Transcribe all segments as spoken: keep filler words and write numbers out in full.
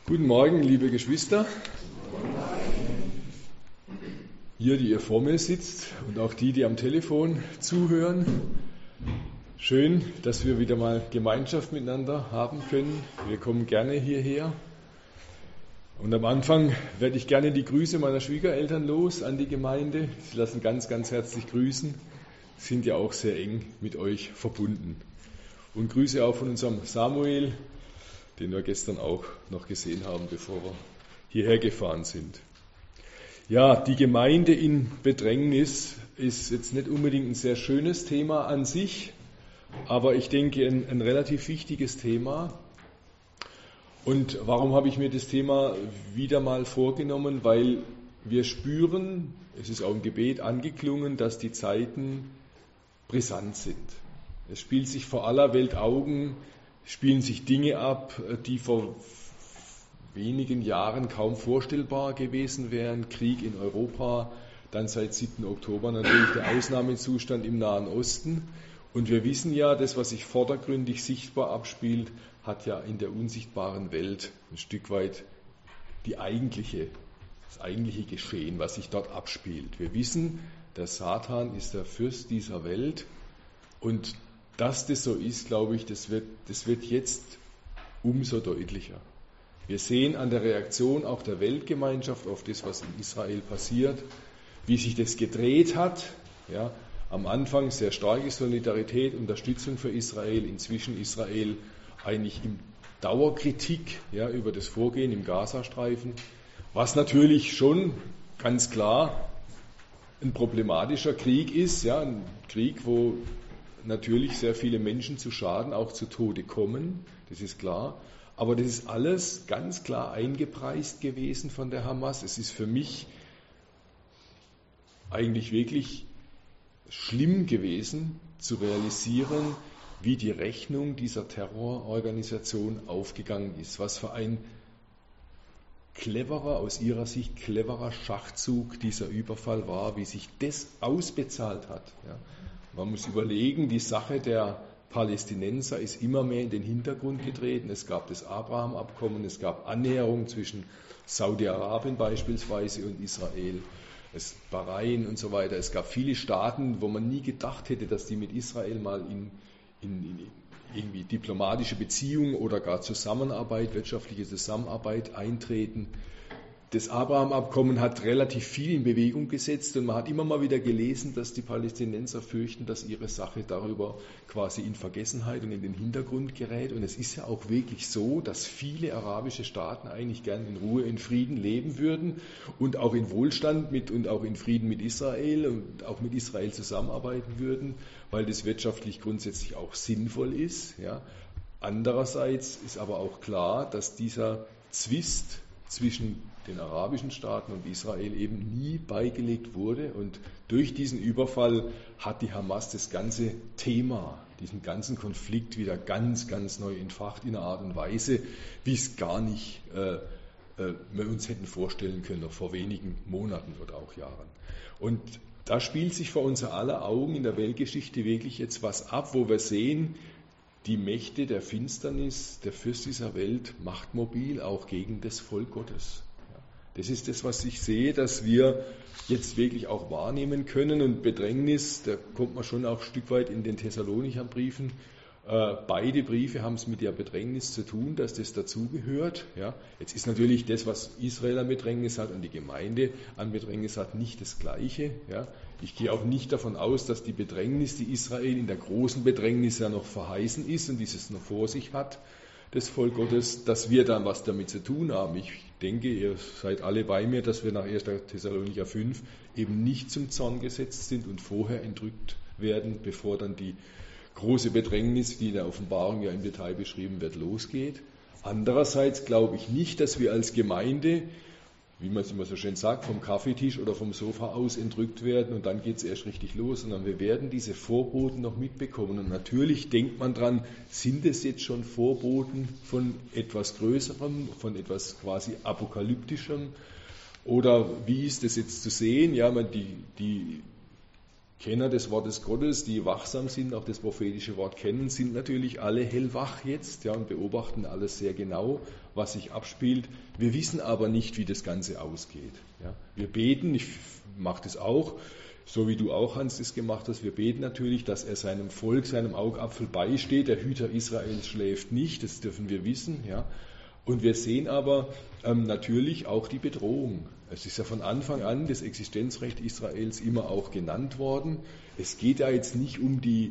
Guten Morgen, liebe Geschwister. Ihr, die ihr vor mir sitzt und auch die, die am Telefon zuhören. Schön, dass wir wieder mal Gemeinschaft miteinander haben können. Wir kommen gerne hierher. Und am Anfang werde ich gerne die Grüße meiner Schwiegereltern los an die Gemeinde. Sie lassen ganz, ganz herzlich grüßen, sind ja auch sehr eng mit euch verbunden. Und Grüße auch von unserem Samuel, den wir gestern auch noch gesehen haben, bevor wir hierher gefahren sind. Ja, die Gemeinde in Bedrängnis ist jetzt nicht unbedingt ein sehr schönes Thema an sich, aber ich denke ein, ein relativ wichtiges Thema. Und warum habe ich mir das Thema wieder mal vorgenommen? Weil wir spüren, es ist auch im Gebet angeklungen, dass die Zeiten brisant sind. Es spielt sich vor aller Welt Augen, spielen sich Dinge ab, die vor wenigen Jahren kaum vorstellbar gewesen wären. Krieg in Europa, dann seit siebten Oktober natürlich der Ausnahmezustand im Nahen Osten. Und wir wissen ja, das, was sich vordergründig sichtbar abspielt, hat ja in der unsichtbaren Welt ein Stück weit die eigentliche, das eigentliche Geschehen, was sich dort abspielt. Wir wissen, der Satan ist der Fürst dieser Welt und dass das so ist, glaube ich, das wird, das wird jetzt umso deutlicher. Wir sehen an der Reaktion auch der Weltgemeinschaft auf das, was in Israel passiert, wie sich das gedreht hat. Ja, am Anfang sehr starke Solidarität, Unterstützung für Israel, inzwischen Israel eigentlich in Dauerkritik ja, über das Vorgehen im Gazastreifen, was natürlich schon ganz klar ein problematischer Krieg ist, ja, ein Krieg, wo natürlich sehr viele Menschen zu Schaden, auch zu Tode kommen, das ist klar. Aber das ist alles ganz klar eingepreist gewesen von der Hamas. Es ist für mich eigentlich wirklich schlimm gewesen zu realisieren, wie die Rechnung dieser Terrororganisation aufgegangen ist. Was für ein cleverer, aus ihrer Sicht cleverer Schachzug dieser Überfall war, wie sich das ausbezahlt hat. Ja. Man muss überlegen, die Sache der Palästinenser ist immer mehr in den Hintergrund getreten. Es gab das Abraham-Abkommen, es gab Annäherung zwischen Saudi-Arabien beispielsweise und Israel, es Bahrain und so weiter. Es gab viele Staaten, wo man nie gedacht hätte, dass die mit Israel mal in, in, in irgendwie diplomatische Beziehungen oder gar Zusammenarbeit, wirtschaftliche Zusammenarbeit eintreten. Das Abraham-Abkommen hat relativ viel in Bewegung gesetzt und man hat immer mal wieder gelesen, dass die Palästinenser fürchten, dass ihre Sache darüber quasi in Vergessenheit und in den Hintergrund gerät. Und es ist ja auch wirklich so, dass viele arabische Staaten eigentlich gern in Ruhe, in Frieden leben würden und auch in Wohlstand mit und auch in Frieden mit Israel und auch mit Israel zusammenarbeiten würden, weil das wirtschaftlich grundsätzlich auch sinnvoll ist. Ja. Andererseits ist aber auch klar, dass dieser Zwist zwischen den arabischen Staaten und Israel eben nie beigelegt wurde. Und durch diesen Überfall hat die Hamas das ganze Thema, diesen ganzen Konflikt wieder ganz, ganz neu entfacht in einer Art und Weise, wie es gar nicht äh, äh, wir uns hätten vorstellen können, noch vor wenigen Monaten oder auch Jahren. Und da spielt sich vor unser aller Augen in der Weltgeschichte wirklich jetzt was ab, wo wir sehen, die Mächte der Finsternis, der Fürst dieser Welt, machtmobil auch gegen das Volk Gottes. Das ist das, was ich sehe, dass wir jetzt wirklich auch wahrnehmen können. Und Bedrängnis, da kommt man schon auch ein Stück weit in den Thessalonicher Briefen. Äh, beide Briefe haben es mit der Bedrängnis zu tun, dass das dazugehört. Ja. Jetzt ist natürlich das, was Israel an Bedrängnis hat und die Gemeinde an Bedrängnis hat, nicht das Gleiche. Ja. Ich gehe auch nicht davon aus, dass die Bedrängnis, die Israel in der großen Bedrängnis ja noch verheißen ist und dieses noch vor sich hat, das Volk Gottes, dass wir dann was damit zu tun haben. Ich denke, ihr seid alle bei mir, dass wir nach erster Thessalonicher fünf eben nicht zum Zorn gesetzt sind und vorher entrückt werden, bevor dann die große Bedrängnis, die in der Offenbarung ja im Detail beschrieben wird, losgeht. Andererseits glaube ich nicht, dass wir als Gemeinde, wie man es immer so schön sagt, vom Kaffeetisch oder vom Sofa aus entrückt werden und dann geht es erst richtig los, sondern wir werden diese Vorboten noch mitbekommen. Und natürlich denkt man dran, sind es jetzt schon Vorboten von etwas Größerem, von etwas quasi Apokalyptischem? Oder wie ist das jetzt zu sehen? Ja, man, die, die Kenner des Wortes Gottes, die wachsam sind, auch das prophetische Wort kennen, sind natürlich alle hellwach jetzt, ja, und beobachten alles sehr genau, was sich abspielt. Wir wissen aber nicht, wie das Ganze ausgeht. Ja. Wir beten, ich mache das auch, so wie du auch, Hans, das gemacht hast, wir beten natürlich, dass er seinem Volk, seinem Augapfel beisteht. Der Hüter Israels schläft nicht, das dürfen wir wissen. Ja. Und wir sehen aber ähm, natürlich auch die Bedrohung. Es ist ja von Anfang an das Existenzrecht Israels immer auch genannt worden. Es geht ja jetzt nicht um die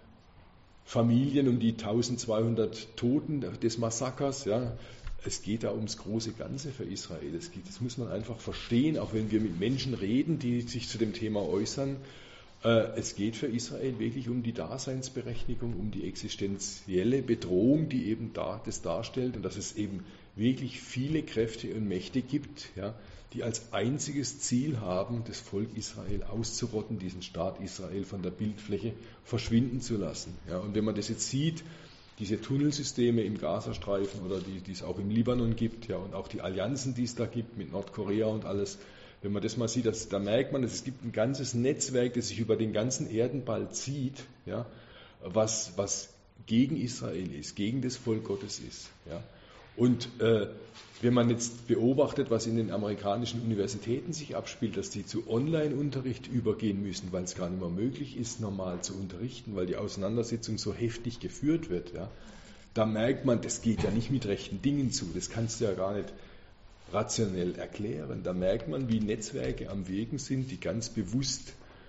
Familien, um die eintausendzweihundert Toten des Massakers. Ja. Es geht da ums große Ganze für Israel. Es geht, das muss man einfach verstehen, auch wenn wir mit Menschen reden, die sich zu dem Thema äußern. Äh, es geht für Israel wirklich um die Daseinsberechtigung, um die existenzielle Bedrohung, die eben da, das darstellt, und dass es eben wirklich viele Kräfte und Mächte gibt, ja, die als einziges Ziel haben, das Volk Israel auszurotten, diesen Staat Israel von der Bildfläche verschwinden zu lassen. Ja, und wenn man das jetzt sieht, diese Tunnelsysteme im Gazastreifen oder die, die es auch im Libanon gibt, ja, und auch die Allianzen, die es da gibt mit Nordkorea und alles, wenn man das mal sieht, das, da merkt man, dass es gibt ein ganzes Netzwerk, das sich über den ganzen Erdenball zieht, ja, was, was gegen Israel ist, gegen das Volk Gottes ist. Ja. Und äh, wenn man jetzt beobachtet, was in den amerikanischen Universitäten sich abspielt, dass die zu Online-Unterricht übergehen müssen, weil es gar nicht mehr möglich ist, normal zu unterrichten, weil die Auseinandersetzung so heftig geführt wird, ja, da merkt man, das geht ja nicht mit rechten Dingen zu, das kannst du ja gar nicht rationell erklären. Da merkt man, wie Netzwerke am Wirken sind, die ganz bewusst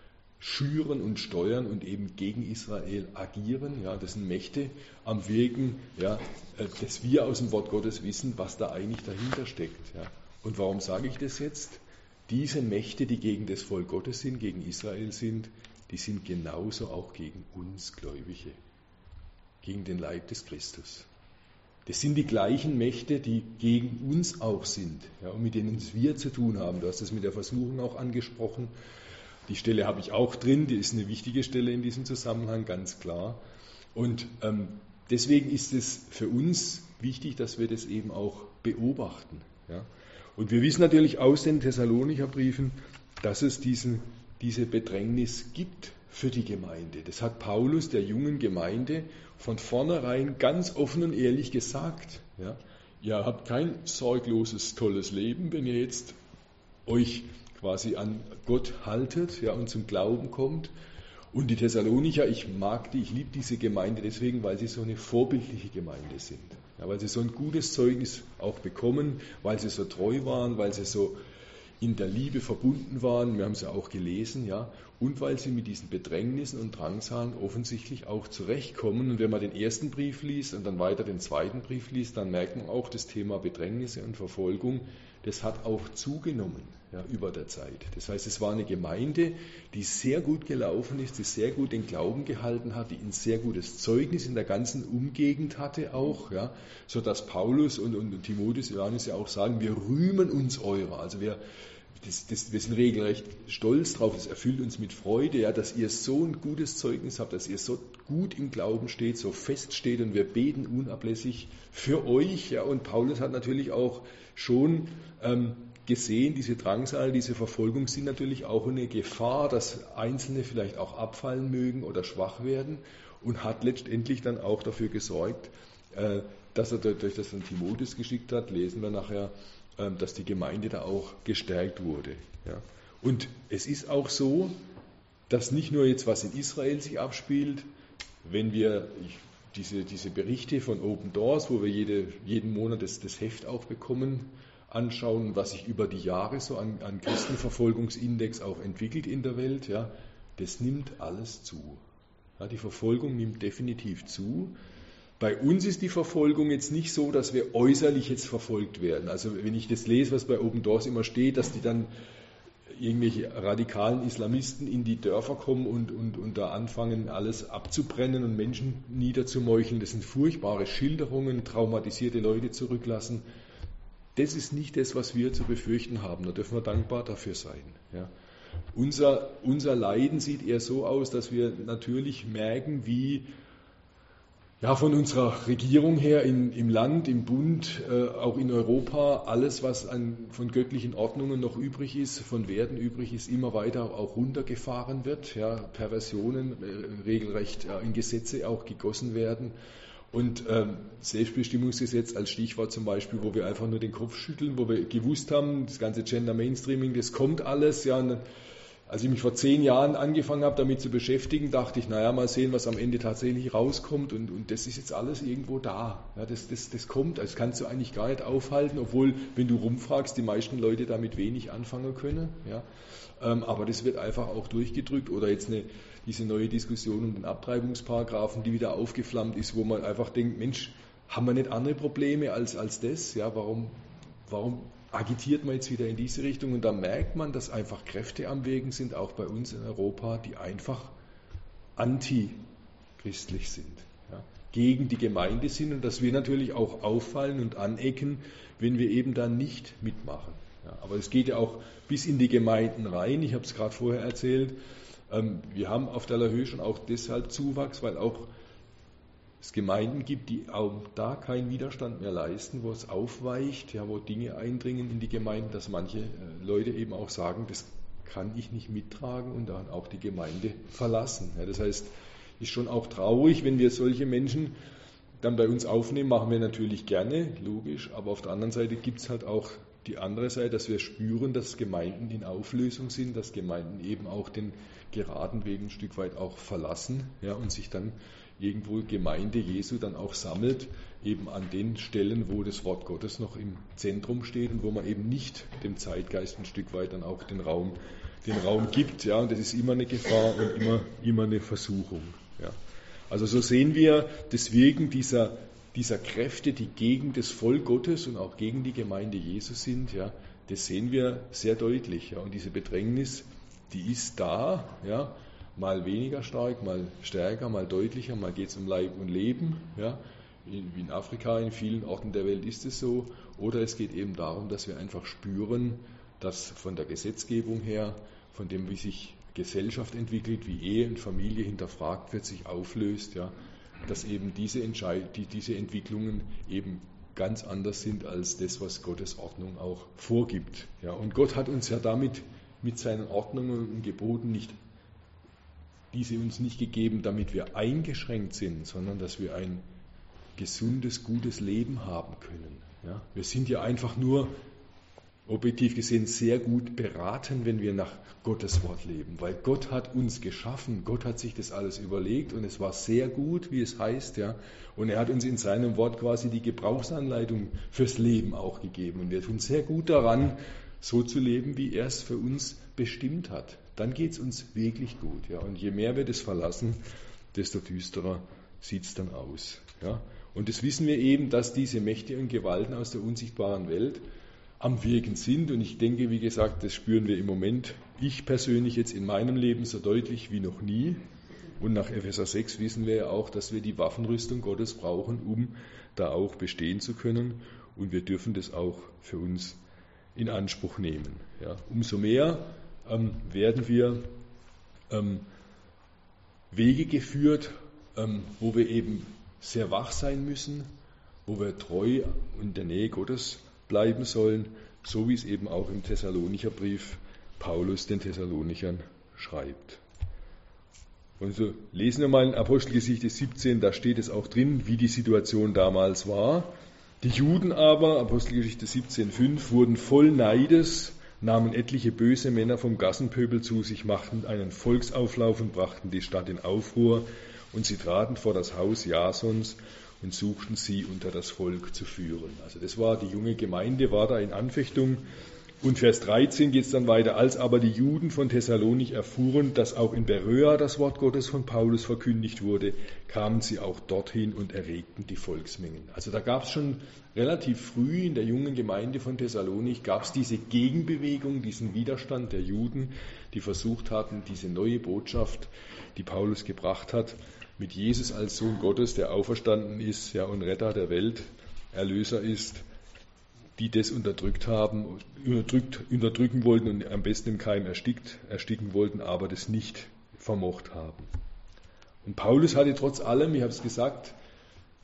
schüren und steuern und eben gegen Israel agieren. Ja, das sind Mächte am Wirken, ja, dass wir aus dem Wort Gottes wissen, was da eigentlich dahinter steckt. Ja. Und warum sage ich das jetzt? Diese Mächte, die gegen das Volk Gottes sind, gegen Israel sind, die sind genauso auch gegen uns Gläubige, gegen den Leib des Christus. Das sind die gleichen Mächte, die gegen uns auch sind, ja, und mit denen wir zu tun haben. Du hast das mit der Versuchung auch angesprochen. Die Stelle habe ich auch drin, die ist eine wichtige Stelle in diesem Zusammenhang, ganz klar. Und ähm, deswegen ist es für uns wichtig, dass wir das eben auch beobachten. Ja. Und wir wissen natürlich aus den Thessalonicher Briefen, dass es diesen, diese Bedrängnis gibt für die Gemeinde. Das hat Paulus der jungen Gemeinde von vornherein ganz offen und ehrlich gesagt. Ja. Ihr habt kein sorgloses, tolles Leben, wenn ihr jetzt euch quasi an Gott haltet, ja, und zum Glauben kommt. Und die Thessalonicher, ich mag die, ich liebe diese Gemeinde deswegen, weil sie so eine vorbildliche Gemeinde sind. Ja, weil sie so ein gutes Zeugnis auch bekommen, weil sie so treu waren, weil sie so in der Liebe verbunden waren, wir haben es ja auch gelesen, ja, und weil sie mit diesen Bedrängnissen und Drangsalen offensichtlich auch zurechtkommen. Und wenn man den ersten Brief liest und dann weiter den zweiten Brief liest, dann merkt man auch, das Thema Bedrängnisse und Verfolgung, das hat auch zugenommen, ja, über der Zeit. Das heißt, es war eine Gemeinde, die sehr gut gelaufen ist, die sehr gut den Glauben gehalten hat, die ein sehr gutes Zeugnis in der ganzen Umgegend hatte auch, ja, sodass Paulus und, und Timotheus, Johannes ja auch sagen, wir rühmen uns eurer. Also wir, das, das, wir sind regelrecht stolz drauf, es erfüllt uns mit Freude, ja, dass ihr so ein gutes Zeugnis habt, dass ihr so gut im Glauben steht, so fest steht, und wir beten unablässig für euch. Ja, und Paulus hat natürlich auch schon ähm, gesehen, diese Drangsal, diese Verfolgung sind natürlich auch eine Gefahr, dass Einzelne vielleicht auch abfallen mögen oder schwach werden, und hat letztendlich dann auch dafür gesorgt, äh, dass er durch das dann Timotheus geschickt hat, lesen wir nachher, äh, dass die Gemeinde da auch gestärkt wurde. Ja. Und es ist auch so, dass nicht nur jetzt was in Israel sich abspielt, wenn wir ich, diese, diese Berichte von Open Doors, wo wir jede, jeden Monat das, das Heft auch bekommen, anschauen, was sich über die Jahre so an, an Christenverfolgungsindex auch entwickelt in der Welt, ja, das nimmt alles zu. Ja, die Verfolgung nimmt definitiv zu. Bei uns ist die Verfolgung jetzt nicht so, dass wir äußerlich jetzt verfolgt werden. Also wenn ich das lese, was bei Open Doors immer steht, dass die dann irgendwelche radikalen Islamisten in die Dörfer kommen und, und, und da anfangen, alles abzubrennen und Menschen niederzumeucheln, das sind furchtbare Schilderungen, traumatisierte Leute zurücklassen. Das ist nicht das, was wir zu befürchten haben. Da dürfen wir dankbar dafür sein. Ja. Unser, unser Leiden sieht eher so aus, dass wir natürlich merken, wie ja, von unserer Regierung her in, im Land, im Bund, äh, auch in Europa, alles, was an, von göttlichen Ordnungen noch übrig ist, von Werten übrig ist, immer weiter auch runtergefahren wird. Ja, Perversionen äh, regelrecht äh, in Gesetze auch gegossen werden. Und ähm, Selbstbestimmungsgesetz als Stichwort zum Beispiel, wo wir einfach nur den Kopf schütteln, wo wir gewusst haben, das ganze Gender Mainstreaming, das kommt alles. Ja, und als ich mich vor zehn Jahren angefangen habe, damit zu beschäftigen, dachte ich, naja, mal sehen, was am Ende tatsächlich rauskommt. Und, und das ist jetzt alles irgendwo da. Ja, das, das, das kommt, das kannst du eigentlich gar nicht aufhalten, obwohl, wenn du rumfragst, die meisten Leute damit wenig anfangen können. Ja. Ähm, aber das wird einfach auch durchgedrückt. Oder jetzt eine, diese neue Diskussion um den Abtreibungsparagraphen, die wieder aufgeflammt ist, wo man einfach denkt, Mensch, haben wir nicht andere Probleme als, als das? Ja, warum, warum agitiert man jetzt wieder in diese Richtung? Und da merkt man, dass einfach Kräfte am Wirken sind, auch bei uns in Europa, die einfach antichristlich sind, ja, gegen die Gemeinde sind und dass wir natürlich auch auffallen und anecken, wenn wir eben da nicht mitmachen. Ja, aber es geht ja auch bis in die Gemeinden rein. Ich habe es gerade vorher erzählt. Ähm, wir haben auf der Höhe schon auch deshalb Zuwachs, weil auch es Gemeinden gibt, die auch da keinen Widerstand mehr leisten, wo es aufweicht, ja, wo Dinge eindringen in die Gemeinden, dass manche Leute eben auch sagen, das kann ich nicht mittragen und dann auch die Gemeinde verlassen. Ja, das heißt, ist schon auch traurig, wenn wir solche Menschen dann bei uns aufnehmen, machen wir natürlich gerne, logisch, aber auf der anderen Seite gibt es halt auch die andere Seite, dass wir spüren, dass Gemeinden in Auflösung sind, dass Gemeinden eben auch den geraden Weg ein Stück weit auch verlassen, ja, und sich dann irgendwo Gemeinde Jesu dann auch sammelt, eben an den Stellen, wo das Wort Gottes noch im Zentrum steht und wo man eben nicht dem Zeitgeist ein Stück weit dann auch den Raum, den Raum gibt. Ja, und das ist immer eine Gefahr und immer, immer eine Versuchung. Ja. Also so sehen wir das Wirken dieser, dieser Kräfte, die gegen das Volk Gottes und auch gegen die Gemeinde Jesu sind, ja, das sehen wir sehr deutlich. Ja. Und diese Bedrängnis, die ist da, ja, mal weniger stark, mal stärker, mal deutlicher, mal geht es um Leib und Leben, ja, wie in Afrika, in vielen Orten der Welt ist es so, oder es geht eben darum, dass wir einfach spüren, dass von der Gesetzgebung her, von dem, wie sich Gesellschaft entwickelt, wie Ehe und Familie hinterfragt wird, sich auflöst, ja, dass eben diese, Entscheid- die, diese Entwicklungen eben ganz anders sind als das, was Gottes Ordnung auch vorgibt. Ja. Und Gott hat uns ja damit mit seinen Ordnungen und Geboten nicht diese uns nicht gegeben, damit wir eingeschränkt sind, sondern dass wir ein gesundes, gutes Leben haben können. Ja? Wir sind ja einfach nur, objektiv gesehen, sehr gut beraten, wenn wir nach Gottes Wort leben, weil Gott hat uns geschaffen, Gott hat sich das alles überlegt und es war sehr gut, wie es heißt, ja. Und er hat uns in seinem Wort quasi die Gebrauchsanleitung fürs Leben auch gegeben und wir tun sehr gut daran, so zu leben, wie er es für uns bestimmt hat. Dann geht es uns wirklich gut. Ja. Und je mehr wir das verlassen, desto düsterer sieht es dann aus. Ja. Und das wissen wir eben, dass diese Mächte und Gewalten aus der unsichtbaren Welt am Wirken sind. Und ich denke, wie gesagt, das spüren wir im Moment, ich persönlich jetzt in meinem Leben so deutlich wie noch nie. Und nach Epheser sechs wissen wir ja auch, dass wir die Waffenrüstung Gottes brauchen, um da auch bestehen zu können. Und wir dürfen das auch für uns in Anspruch nehmen. Ja. Umso mehr ähm, werden wir ähm, Wege geführt, ähm, wo wir eben sehr wach sein müssen, wo wir treu in der Nähe Gottes bleiben sollen, so wie es eben auch im Thessalonicher Brief Paulus den Thessalonichern schreibt. Und so lesen wir mal in Apostelgeschichte siebzehn, da steht es auch drin, wie die Situation damals war. Die Juden aber, Apostelgeschichte siebzehn fünf, wurden voll Neides, nahmen etliche böse Männer vom Gassenpöbel zu sich, machten einen Volksauflauf und brachten die Stadt in Aufruhr, und sie traten vor das Haus Jasons und suchten sie unter das Volk zu führen. Also das war die junge Gemeinde, war da in Anfechtung. Und Vers dreizehn geht es dann weiter, als aber die Juden von Thessalonich erfuhren, dass auch in Beröa das Wort Gottes von Paulus verkündigt wurde, kamen sie auch dorthin und erregten die Volksmengen. Also da gab es schon relativ früh in der jungen Gemeinde von Thessalonich, gab es diese Gegenbewegung, diesen Widerstand der Juden, die versucht hatten, diese neue Botschaft, die Paulus gebracht hat, mit Jesus als Sohn Gottes, der auferstanden ist, ja, und Retter der Welt, Erlöser ist, die das unterdrückt haben, unterdrückt, unterdrücken wollten und am besten im Keim erstickt, ersticken wollten, aber das nicht vermocht haben. Und Paulus hatte trotz allem, ich habe es gesagt,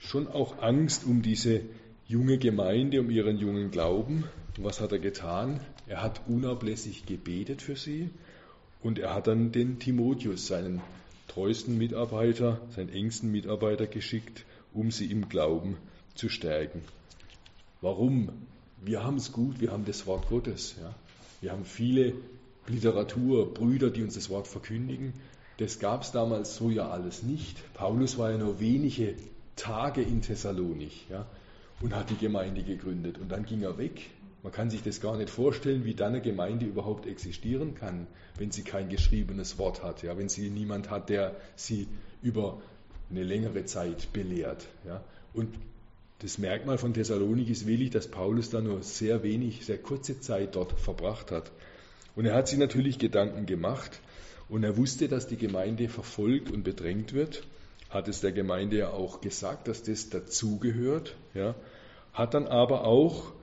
schon auch Angst um diese junge Gemeinde, um ihren jungen Glauben. Und was hat er getan? Er hat unablässig gebetet für sie und er hat dann den Timotheus, seinen treuesten Mitarbeiter, seinen engsten Mitarbeiter geschickt, um sie im Glauben zu stärken. Warum? Wir haben es gut, wir haben das Wort Gottes. Ja? Wir haben viele Literatur, Brüder, die uns das Wort verkündigen. Das gab es damals so ja alles nicht. Paulus war ja nur wenige Tage in Thessalonich, ja, und hat die Gemeinde gegründet. Und dann ging er weg. Man kann sich das gar nicht vorstellen, wie dann eine Gemeinde überhaupt existieren kann, wenn sie kein geschriebenes Wort hat, ja, wenn sie niemand hat, der sie über eine längere Zeit belehrt. Ja. Und das Merkmal von Thessalonik ist wirklich, dass Paulus da nur sehr wenig, sehr kurze Zeit dort verbracht hat. Und er hat sich natürlich Gedanken gemacht und er wusste, dass die Gemeinde verfolgt und bedrängt wird, hat es der Gemeinde ja auch gesagt, dass das dazugehört, ja, hat dann aber auch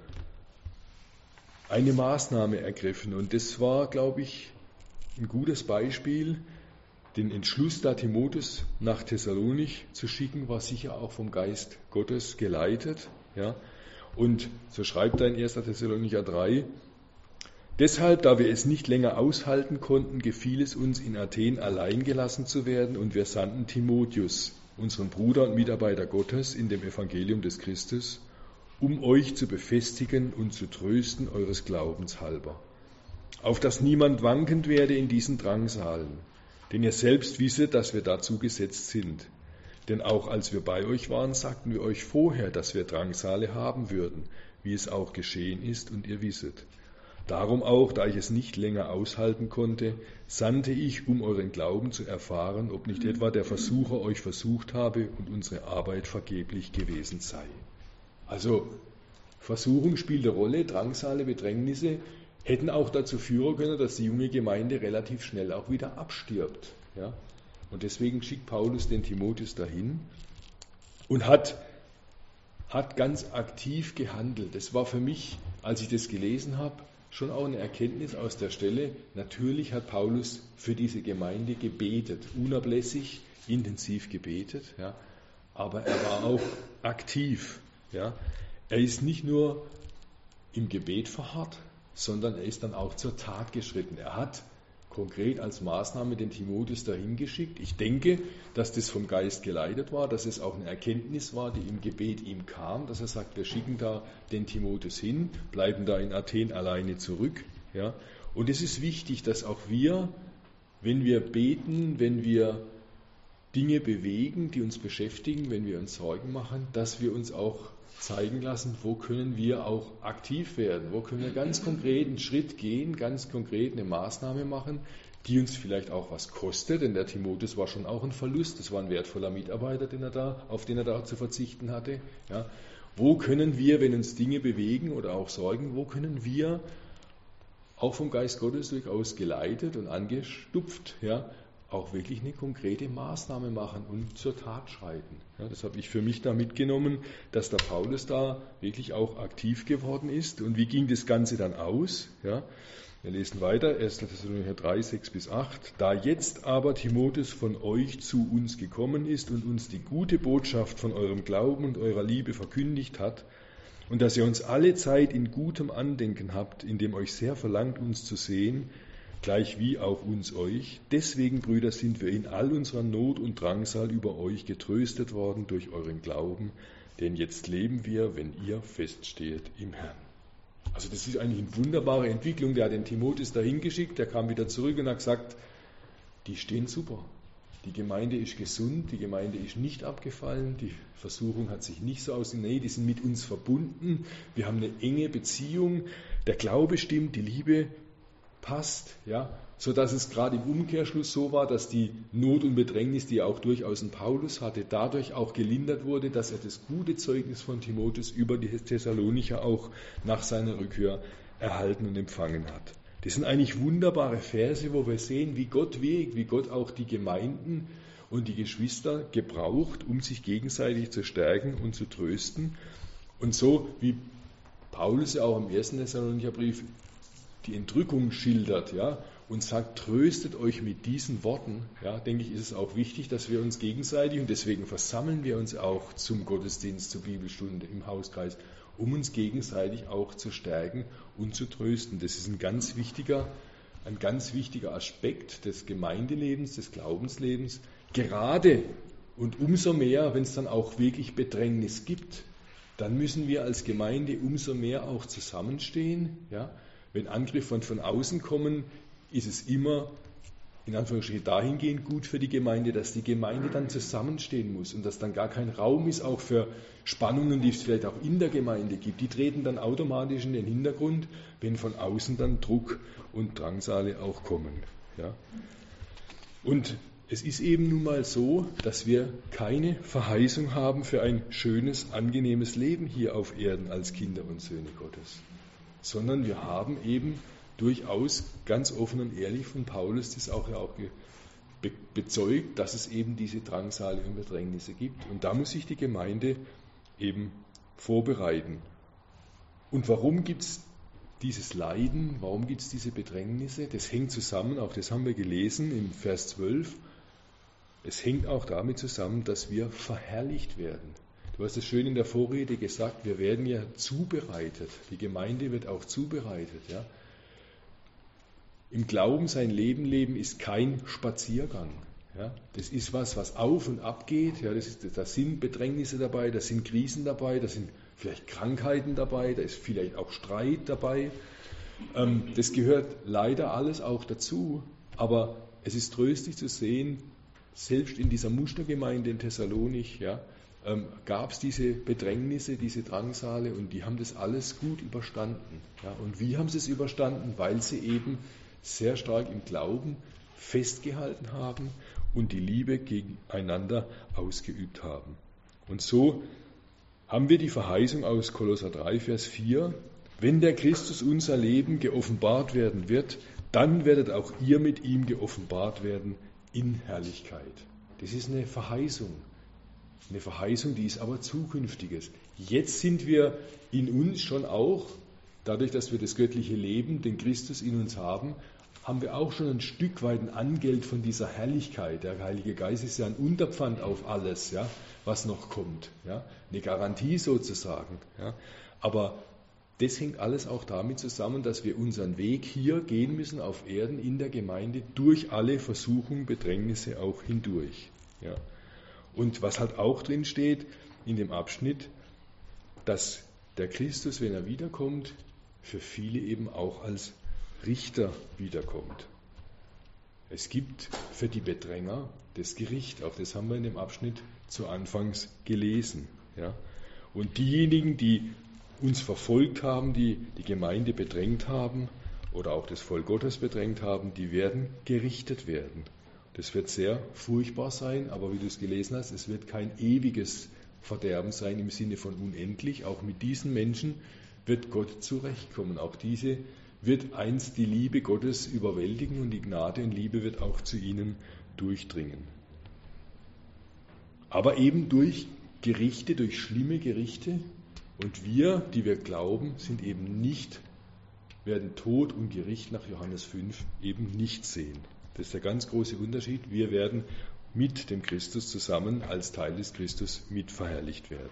eine Maßnahme ergriffen und das war, glaube ich, ein gutes Beispiel. Den Entschluss, da Timotheus nach Thessalonich zu schicken, war sicher auch vom Geist Gottes geleitet. Ja. Und so schreibt er in erster Thessalonicher drei, deshalb, da wir es nicht länger aushalten konnten, gefiel es uns, in Athen allein gelassen zu werden und wir sandten Timotheus, unseren Bruder und Mitarbeiter Gottes in dem Evangelium des Christus, um euch zu befestigen und zu trösten eures Glaubens halber, auf dass niemand wankend werde in diesen Drangsalen. Denn ihr selbst wisset, dass wir dazu gesetzt sind. Denn auch als wir bei euch waren, sagten wir euch vorher, dass wir Drangsale haben würden, wie es auch geschehen ist und ihr wisset. Darum auch, da ich es nicht länger aushalten konnte, sandte ich, um euren Glauben zu erfahren, ob nicht etwa der Versucher euch versucht habe und unsere Arbeit vergeblich gewesen sei. Also Versuchung spielt eine Rolle, Drangsale, Bedrängnisse hätten auch dazu führen können, dass die junge Gemeinde relativ schnell auch wieder abstirbt. Ja? Und deswegen schickt Paulus den Timotheus dahin und hat, hat ganz aktiv gehandelt. Das war für mich, als ich das gelesen habe, schon auch eine Erkenntnis aus der Stelle. Natürlich hat Paulus für diese Gemeinde gebetet, unablässig, intensiv gebetet, ja? Aber er war auch aktiv. Ja? Er ist nicht nur im Gebet verharrt, sondern er ist dann auch zur Tat geschritten. Er hat konkret als Maßnahme den Timotheus dahin geschickt. Ich denke, dass das vom Geist geleitet war, dass es auch eine Erkenntnis war, die im Gebet ihm kam, dass er sagt, wir schicken da den Timotheus hin, bleiben da in Athen alleine zurück. Ja. Und es ist wichtig, dass auch wir, wenn wir beten, wenn wir Dinge bewegen, die uns beschäftigen, wenn wir uns Sorgen machen, dass wir uns auch zeigen lassen, wo können wir auch aktiv werden, wo können wir ganz konkret einen Schritt gehen, ganz konkret eine Maßnahme machen, die uns vielleicht auch was kostet, denn der Timotheus war schon auch ein Verlust, das war ein wertvoller Mitarbeiter, den er da, auf den er da zu verzichten hatte. Ja. Wo können wir, wenn uns Dinge bewegen oder auch Sorgen, wo können wir auch vom Geist Gottes durchaus geleitet und angestupft, ja, auch wirklich eine konkrete Maßnahme machen und zur Tat schreiten. Ja, das habe ich für mich da mitgenommen, dass der Paulus da wirklich auch aktiv geworden ist. Und wie ging das Ganze dann aus? Ja, wir lesen weiter, erster Thessalonicher drei, sechs bis acht. Da jetzt aber Timotheus von euch zu uns gekommen ist und uns die gute Botschaft von eurem Glauben und eurer Liebe verkündigt hat und dass ihr uns alle Zeit in gutem Andenken habt, indem euch sehr verlangt, uns zu sehen, gleich wie auch uns euch. Deswegen, Brüder, sind wir in all unserer Not und Drangsal über euch getröstet worden durch euren Glauben, denn jetzt leben wir, wenn ihr feststeht im Herrn. Also das ist eigentlich eine wunderbare Entwicklung. Der hat den Timotheus dahin geschickt, der kam wieder zurück und hat gesagt, die stehen super. Die Gemeinde ist gesund, die Gemeinde ist nicht abgefallen, die Versuchung hat sich nicht so ausgesehen, nee, die sind mit uns verbunden, wir haben eine enge Beziehung, der Glaube stimmt, die Liebe passt, ja, so dass es gerade im Umkehrschluss so war, dass die Not und Bedrängnis, die er auch durchaus in Paulus hatte, dadurch auch gelindert wurde, dass er das gute Zeugnis von Timotheus über die Thessalonicher auch nach seiner Rückkehr erhalten und empfangen hat. Das sind eigentlich wunderbare Verse, wo wir sehen, wie Gott wirkt, wie Gott auch die Gemeinden und die Geschwister gebraucht, um sich gegenseitig zu stärken und zu trösten. Und so wie Paulus ja auch im ersten Thessalonicher Brief die Entrückung schildert, ja, und sagt, tröstet euch mit diesen Worten, ja, denke ich, ist es auch wichtig, dass wir uns gegenseitig, und deswegen versammeln wir uns auch zum Gottesdienst, zur Bibelstunde im Hauskreis, um uns gegenseitig auch zu stärken und zu trösten. Das ist ein ganz wichtiger, ein ganz wichtiger Aspekt des Gemeindelebens, des Glaubenslebens, gerade und umso mehr, wenn es dann auch wirklich Bedrängnis gibt, dann müssen wir als Gemeinde umso mehr auch zusammenstehen. Ja? Wenn Angriffe von, von außen kommen, ist es immer in Anführungsstrichen dahingehend gut für die Gemeinde, dass die Gemeinde dann zusammenstehen muss und dass dann gar kein Raum ist auch für Spannungen, die es vielleicht auch in der Gemeinde gibt. Die treten dann automatisch in den Hintergrund, wenn von außen dann Druck und Drangsale auch kommen. Ja? Und es ist eben nun mal so, dass wir keine Verheißung haben für ein schönes, angenehmes Leben hier auf Erden als Kinder und Söhne Gottes, sondern wir haben eben durchaus ganz offen und ehrlich von Paulus das auch, auch be- bezeugt, dass es eben diese Drangsale und Bedrängnisse gibt. Und da muss sich die Gemeinde eben vorbereiten. Und warum gibt es dieses Leiden, warum gibt es diese Bedrängnisse? Das hängt zusammen, auch das haben wir gelesen im Vers zwölf, es hängt auch damit zusammen, dass wir verherrlicht werden. Du hast es schön in der Vorrede gesagt, wir werden ja zubereitet. Die Gemeinde wird auch zubereitet. Ja? Im Glauben sein Leben leben ist kein Spaziergang. Ja? Das ist was, was auf und ab geht. Ja? Das ist, da sind Bedrängnisse dabei, da sind Krisen dabei, da sind vielleicht Krankheiten dabei, da ist vielleicht auch Streit dabei. Ähm, das gehört leider alles auch dazu. Aber es ist tröstlich zu sehen, selbst in dieser Mustergemeinde in Thessalonich, ja, ähm, gab es diese Bedrängnisse, diese Drangsale, und die haben das alles gut überstanden. Ja. Und wie haben sie es überstanden? Weil sie eben sehr stark im Glauben festgehalten haben und die Liebe gegeneinander ausgeübt haben. Und so haben wir die Verheißung aus Kolosser drei, Vers vier, wenn der Christus unser Leben geoffenbart werden wird, dann werdet auch ihr mit ihm geoffenbart werden in Herrlichkeit. Das ist eine Verheißung. Eine Verheißung, die ist aber Zukünftiges. Jetzt sind wir in uns schon auch, dadurch, dass wir das göttliche Leben, den Christus in uns haben, haben wir auch schon ein Stück weit ein Angeld von dieser Herrlichkeit. Der Heilige Geist ist ja ein Unterpfand auf alles, ja, was noch kommt. Ja, eine Garantie sozusagen. Ja. Aber das hängt alles auch damit zusammen, dass wir unseren Weg hier gehen müssen auf Erden in der Gemeinde durch alle Versuchungen, Bedrängnisse auch hindurch. Ja. Und was halt auch drin steht in dem Abschnitt, dass der Christus, wenn er wiederkommt, für viele eben auch als Richter wiederkommt. Es gibt für die Bedränger das Gericht, auch das haben wir in dem Abschnitt zu Anfangs gelesen. Ja. Und diejenigen, die uns verfolgt haben, die die Gemeinde bedrängt haben oder auch das Volk Gottes bedrängt haben, die werden gerichtet werden. Das wird sehr furchtbar sein, aber wie du es gelesen hast, es wird kein ewiges Verderben sein im Sinne von unendlich. Auch mit diesen Menschen wird Gott zurechtkommen. Auch diese wird einst die Liebe Gottes überwältigen und die Gnade und Liebe wird auch zu ihnen durchdringen. Aber eben durch Gerichte, durch schlimme Gerichte. Und wir, die wir glauben, sind eben nicht, werden Tod und Gericht nach Johannes fünf eben nicht sehen. Das ist der ganz große Unterschied. Wir werden mit dem Christus zusammen als Teil des Christus mit verherrlicht werden.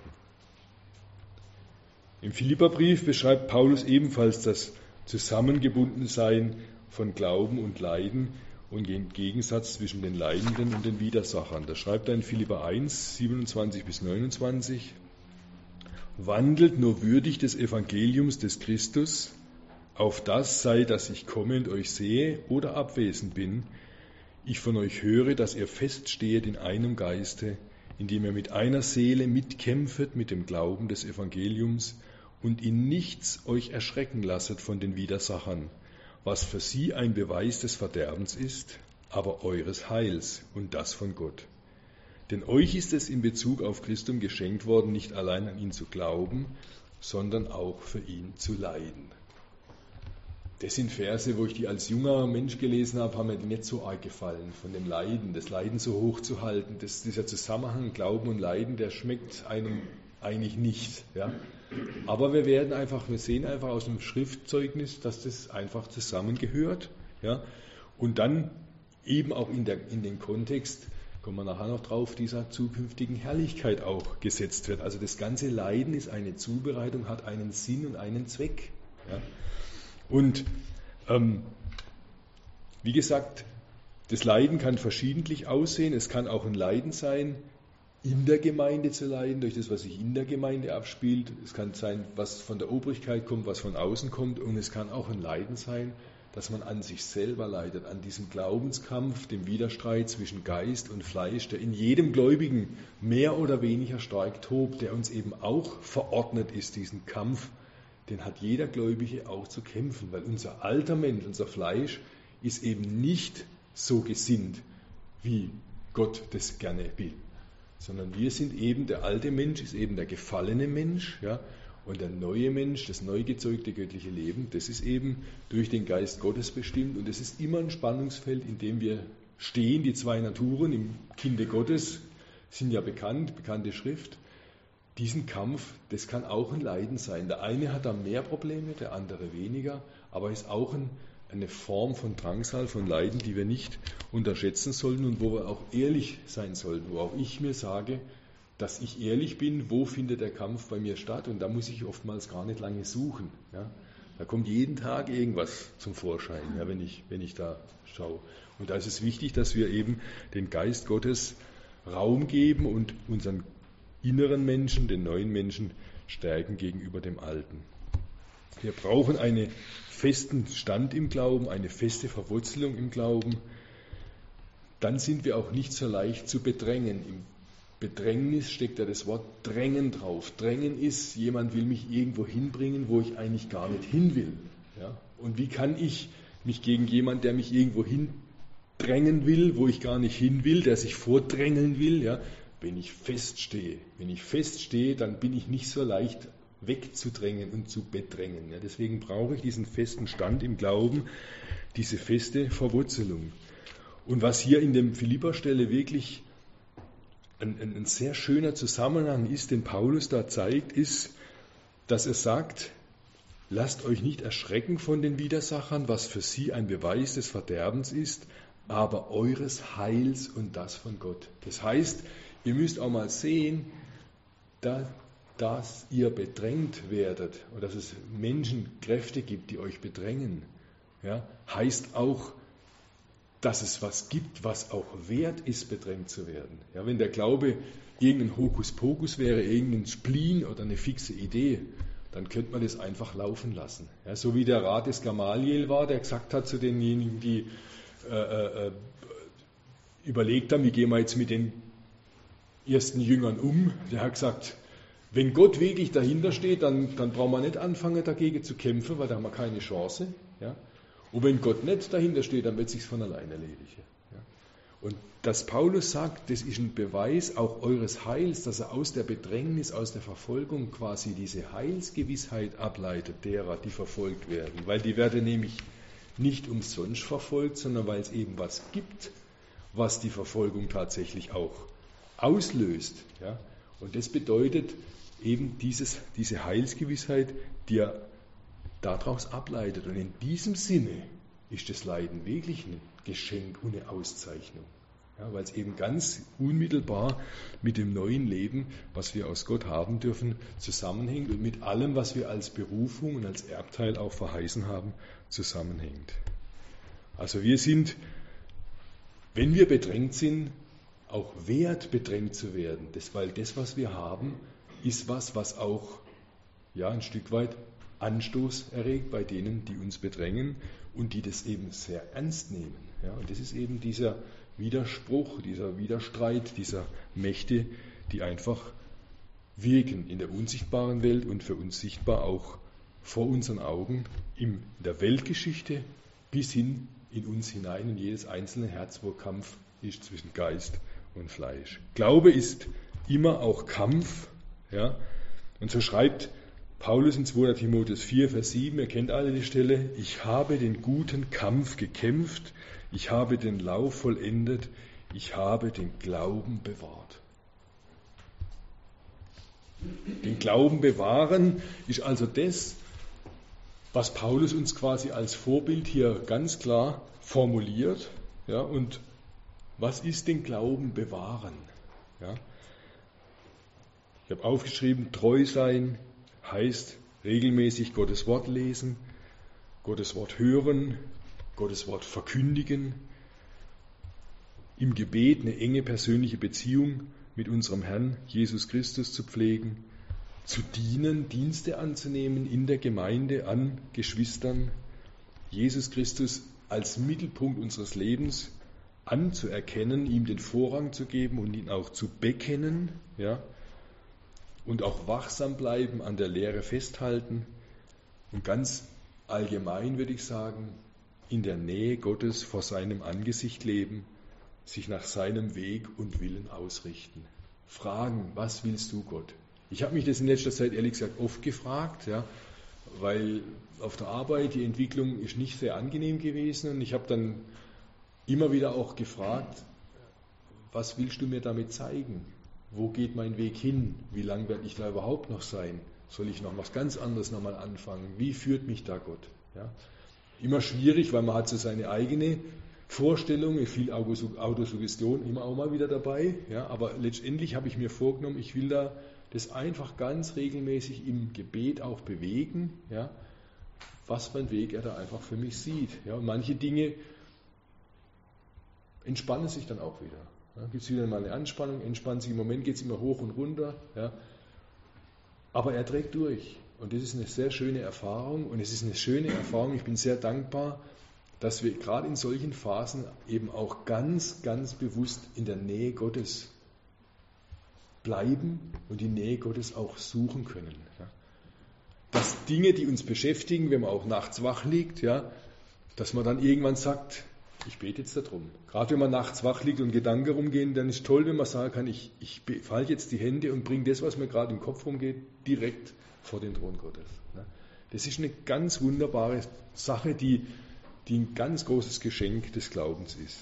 Im Philipperbrief beschreibt Paulus ebenfalls das Zusammengebundensein von Glauben und Leiden und den Gegensatz zwischen den Leidenden und den Widersachern. Da schreibt er in Philipper eins, siebenundzwanzig bis neunundzwanzig, wandelt nur würdig des Evangeliums des Christus, auf das sei, dass ich komme und euch sehe oder abwesend bin, ich von euch höre, dass ihr feststehet in einem Geiste, indem ihr mit einer Seele mitkämpfet mit dem Glauben des Evangeliums und in nichts euch erschrecken lasset von den Widersachern, was für sie ein Beweis des Verderbens ist, aber eures Heils und das von Gott. Denn euch ist es in Bezug auf Christum geschenkt worden, nicht allein an ihn zu glauben, sondern auch für ihn zu leiden. Das sind Verse, wo ich die als junger Mensch gelesen habe, haben mir die nicht so arg gefallen, von dem Leiden, das Leiden so hoch zu halten. Das, dieser Zusammenhang Glauben und Leiden, der schmeckt einem eigentlich nicht. Ja? Aber wir werden einfach, wir sehen einfach aus dem Schriftzeugnis, dass das einfach zusammengehört. Ja? Und dann eben auch in, der, in den Kontext, kommen wir nachher noch drauf, dieser zukünftigen Herrlichkeit auch gesetzt wird. Also das ganze Leiden ist eine Zubereitung, hat einen Sinn und einen Zweck. Ja. Und ähm, wie gesagt, das Leiden kann verschiedentlich aussehen. Es kann auch ein Leiden sein, in der Gemeinde zu leiden, durch das, was sich in der Gemeinde abspielt. Es kann sein, was von der Obrigkeit kommt, was von außen kommt. Und es kann auch ein Leiden sein, dass man an sich selber leidet, an diesem Glaubenskampf, dem Widerstreit zwischen Geist und Fleisch, der in jedem Gläubigen mehr oder weniger stark tobt, der uns eben auch verordnet ist, diesen Kampf, den hat jeder Gläubige auch zu kämpfen, weil unser alter Mensch, unser Fleisch, ist eben nicht so gesinnt, wie Gott das gerne will. Sondern wir sind eben, der alte Mensch ist eben der gefallene Mensch, ja, und der neue Mensch, das neu gezeugte göttliche Leben, das ist eben durch den Geist Gottes bestimmt und es ist immer ein Spannungsfeld, in dem wir stehen, die zwei Naturen im Kinde Gottes sind ja bekannt, bekannte Schrift. Diesen Kampf, das kann auch ein Leiden sein. Der eine hat da mehr Probleme, der andere weniger, aber ist auch ein eine Form von Drangsal, von Leiden, die wir nicht unterschätzen sollten und wo wir auch ehrlich sein sollten, wo auch ich mir sage, dass ich ehrlich bin, wo findet der Kampf bei mir statt und da muss ich oftmals gar nicht lange suchen. Ja. Da kommt jeden Tag irgendwas zum Vorschein, ja, wenn ich, wenn ich da schaue. Und da ist es wichtig, dass wir eben den Geist Gottes Raum geben und unseren inneren Menschen, den neuen Menschen, stärken gegenüber dem Alten. Wir brauchen einen festen Stand im Glauben, eine feste Verwurzelung im Glauben. Dann sind wir auch nicht so leicht zu bedrängen. Im Bedrängnis steckt ja das Wort Drängen drauf. Drängen ist, jemand will mich irgendwo hinbringen, wo ich eigentlich gar nicht hin will. Ja? Und wie kann ich mich gegen jemanden, der mich irgendwo hindrängen will, wo ich gar nicht hin will, der sich vordrängeln will, ja? Wenn ich feststehe. Wenn ich feststehe, dann bin ich nicht so leicht wegzudrängen und zu bedrängen. Ja, deswegen brauche ich diesen festen Stand im Glauben, diese feste Verwurzelung. Und was hier in dem Philipperstelle wirklich ein, ein, ein sehr schöner Zusammenhang ist, den Paulus da zeigt, ist, dass er sagt, lasst euch nicht erschrecken von den Widersachern, was für sie ein Beweis des Verderbens ist, aber eures Heils und das von Gott. Das heißt, ihr müsst auch mal sehen, da dass ihr bedrängt werdet oder dass es Menschen, Kräfte gibt, die euch bedrängen, ja, heißt auch, dass es was gibt, was auch wert ist, bedrängt zu werden. Ja, wenn der Glaube irgendein Hokuspokus wäre, irgendein Spleen oder eine fixe Idee, dann könnte man das einfach laufen lassen. Ja, so wie der Rat des Gamaliel war, der gesagt hat zu denjenigen, die äh, äh, überlegt haben, wie gehen wir jetzt mit den ersten Jüngern um, der hat gesagt, wenn Gott wirklich dahinter steht, dann, dann brauchen wir nicht anfangen, dagegen zu kämpfen, weil da haben wir keine Chance. Ja? Und wenn Gott nicht dahinter steht, dann wird es sich von alleine erledigen. Ja? Und dass Paulus sagt, das ist ein Beweis auch eures Heils, dass er aus der Bedrängnis, aus der Verfolgung quasi diese Heilsgewissheit ableitet, derer, die verfolgt werden. Weil die werden nämlich nicht umsonst verfolgt, sondern weil es eben was gibt, was die Verfolgung tatsächlich auch auslöst. Ja? Und das bedeutet eben dieses, diese Heilsgewissheit, die er daraus ableitet. Und in diesem Sinne ist das Leiden wirklich ein Geschenk und eine Auszeichnung. Ja, weil es eben ganz unmittelbar mit dem neuen Leben, was wir aus Gott haben dürfen, zusammenhängt und mit allem, was wir als Berufung und als Erbteil auch verheißen haben, zusammenhängt. Also wir sind, wenn wir bedrängt sind, auch wert, bedrängt zu werden. Das, weil das, was wir haben, ist was, was auch ja, ein Stück weit Anstoß erregt bei denen, die uns bedrängen und die das eben sehr ernst nehmen. Ja, und das ist eben dieser Widerspruch, dieser Widerstreit dieser Mächte, die einfach wirken in der unsichtbaren Welt und für uns sichtbar auch vor unseren Augen in der Weltgeschichte bis hin in uns hinein, in jedes einzelne Herz, wo Kampf ist zwischen Geist und Fleisch. Glaube ist immer auch Kampf. Ja? Und so schreibt Paulus in zweiter Timotheus vier, Vers sieben, ihr kennt alle die Stelle, ich habe den guten Kampf gekämpft, ich habe den Lauf vollendet, ich habe den Glauben bewahrt. Den Glauben bewahren ist also das, was Paulus uns quasi als Vorbild hier ganz klar formuliert. Ja, und was ist den Glauben bewahren? Ja. Ich habe aufgeschrieben, treu sein heißt regelmäßig Gottes Wort lesen, Gottes Wort hören, Gottes Wort verkündigen, im Gebet eine enge persönliche Beziehung mit unserem Herrn Jesus Christus zu pflegen, zu dienen, Dienste anzunehmen in der Gemeinde an Geschwistern, Jesus Christus als Mittelpunkt unseres Lebens anzuerkennen, ihm den Vorrang zu geben und ihn auch zu bekennen, ja, und auch wachsam bleiben, an der Lehre festhalten und ganz allgemein würde ich sagen, in der Nähe Gottes vor seinem Angesicht leben, sich nach seinem Weg und Willen ausrichten. Fragen, was willst du, Gott? Ich habe mich das in letzter Zeit ehrlich gesagt oft gefragt, ja, weil auf der Arbeit die Entwicklung ist nicht sehr angenehm gewesen und ich habe dann immer wieder auch gefragt, was willst du mir damit zeigen? Wo geht mein Weg hin? Wie lange werde ich da überhaupt noch sein? Soll ich noch was ganz anderes nochmal anfangen? Wie führt mich da Gott? Ja? Immer schwierig, weil man hat so seine eigene Vorstellung, viel Autosuggestion immer auch mal wieder dabei. Ja? Aber letztendlich habe ich mir vorgenommen, ich will da das einfach ganz regelmäßig im Gebet auch bewegen, ja? Was für einen Weg er da einfach für mich sieht. Ja? Und manche Dinge entspannen sich dann auch wieder. Ja, gibt es wieder mal eine Anspannung, entspannt sich, im Moment geht es immer hoch und runter. Ja. Aber er trägt durch. Und das ist eine sehr schöne Erfahrung. Und es ist eine schöne Erfahrung, ich bin sehr dankbar, dass wir gerade in solchen Phasen eben auch ganz, ganz bewusst in der Nähe Gottes bleiben und die Nähe Gottes auch suchen können. Ja. Dass Dinge, die uns beschäftigen, wenn man auch nachts wach liegt, ja, dass man dann irgendwann sagt, ich bete jetzt darum. Gerade wenn man nachts wach liegt und Gedanken rumgehen, dann ist toll, wenn man sagen kann, ich, ich falte jetzt die Hände und bringe das, was mir gerade im Kopf rumgeht, direkt vor den Thron Gottes. Das ist eine ganz wunderbare Sache, die, die ein ganz großes Geschenk des Glaubens ist.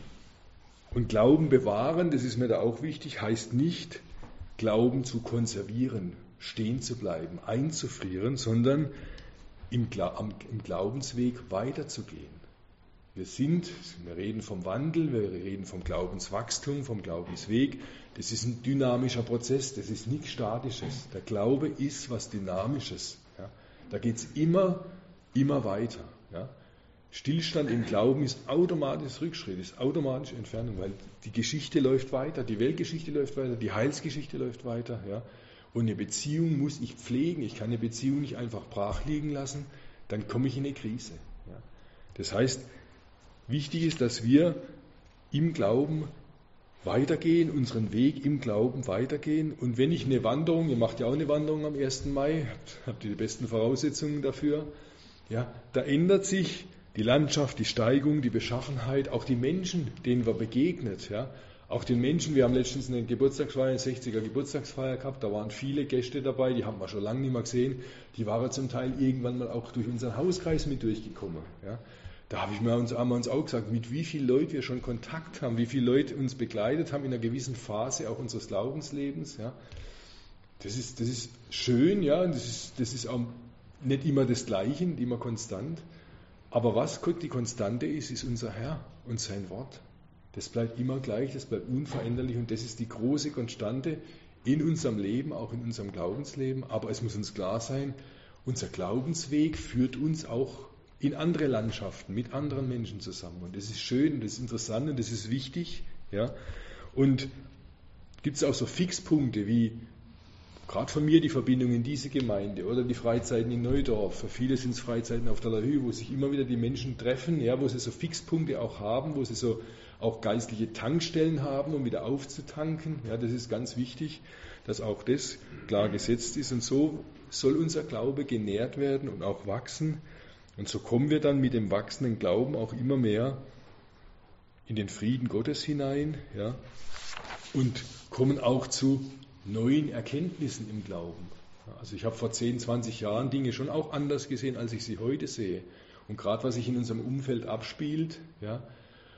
Und Glauben bewahren, das ist mir da auch wichtig, heißt nicht, Glauben zu konservieren, stehen zu bleiben, einzufrieren, sondern im, im Glaubensweg weiterzugehen. Wir sind, wir reden vom Wandel, wir reden vom Glaubenswachstum, vom Glaubensweg. Das ist ein dynamischer Prozess, das ist nichts Statisches. Der Glaube ist was Dynamisches. Ja. Da geht es immer, immer weiter. Ja. Stillstand im Glauben ist automatisch Rückschritt, ist automatisch Entfernung, weil die Geschichte läuft weiter, die Weltgeschichte läuft weiter, die Heilsgeschichte läuft weiter. Ja. Und eine Beziehung muss ich pflegen, ich kann eine Beziehung nicht einfach brach liegen lassen, dann komme ich in eine Krise. Ja. Das heißt, wichtig ist, dass wir im Glauben weitergehen, unseren Weg im Glauben weitergehen. Und wenn ich eine Wanderung, ihr macht ja auch eine Wanderung am ersten Mai, habt ihr die besten Voraussetzungen dafür, ja, da ändert sich die Landschaft, die Steigung, die Beschaffenheit, auch die Menschen, denen wir begegnet. Ja. Auch den Menschen, wir haben letztens eine Geburtstagsfeier, eine sechziger Geburtstagsfeier gehabt, da waren viele Gäste dabei, die haben wir schon lange nicht mehr gesehen, die waren zum Teil irgendwann mal auch durch unseren Hauskreis mit durchgekommen. Ja. Da habe ich mir uns, haben wir uns auch gesagt, mit wie vielen Leuten wir schon Kontakt haben, wie viele Leute uns begleitet haben in einer gewissen Phase auch unseres Glaubenslebens. Ja. Das ist, das ist schön, ja, und das ist, das ist auch nicht immer das Gleiche, nicht immer konstant. Aber was die Konstante ist, ist unser Herr und sein Wort. Das bleibt immer gleich, das bleibt unveränderlich und das ist die große Konstante in unserem Leben, auch in unserem Glaubensleben. Aber es muss uns klar sein, unser Glaubensweg führt uns auch in andere Landschaften, mit anderen Menschen zusammen. Und das ist schön, das ist interessant und das ist wichtig. Ja. Und gibt es auch so Fixpunkte wie, gerade von mir die Verbindung in diese Gemeinde oder die Freizeiten in Neudorf. Für viele sind es Freizeiten auf der Lahü, wo sich immer wieder die Menschen treffen, ja, wo sie so Fixpunkte auch haben, wo sie so auch geistliche Tankstellen haben, um wieder aufzutanken. Ja, das ist ganz wichtig, dass auch das klar gesetzt ist. Und so soll unser Glaube genährt werden und auch wachsen. Und so kommen wir dann mit dem wachsenden Glauben auch immer mehr in den Frieden Gottes hinein, ja, und kommen auch zu neuen Erkenntnissen im Glauben. Also ich habe vor zehn, zwanzig Jahren Dinge schon auch anders gesehen, als ich sie heute sehe. Und gerade was sich in unserem Umfeld abspielt, ja,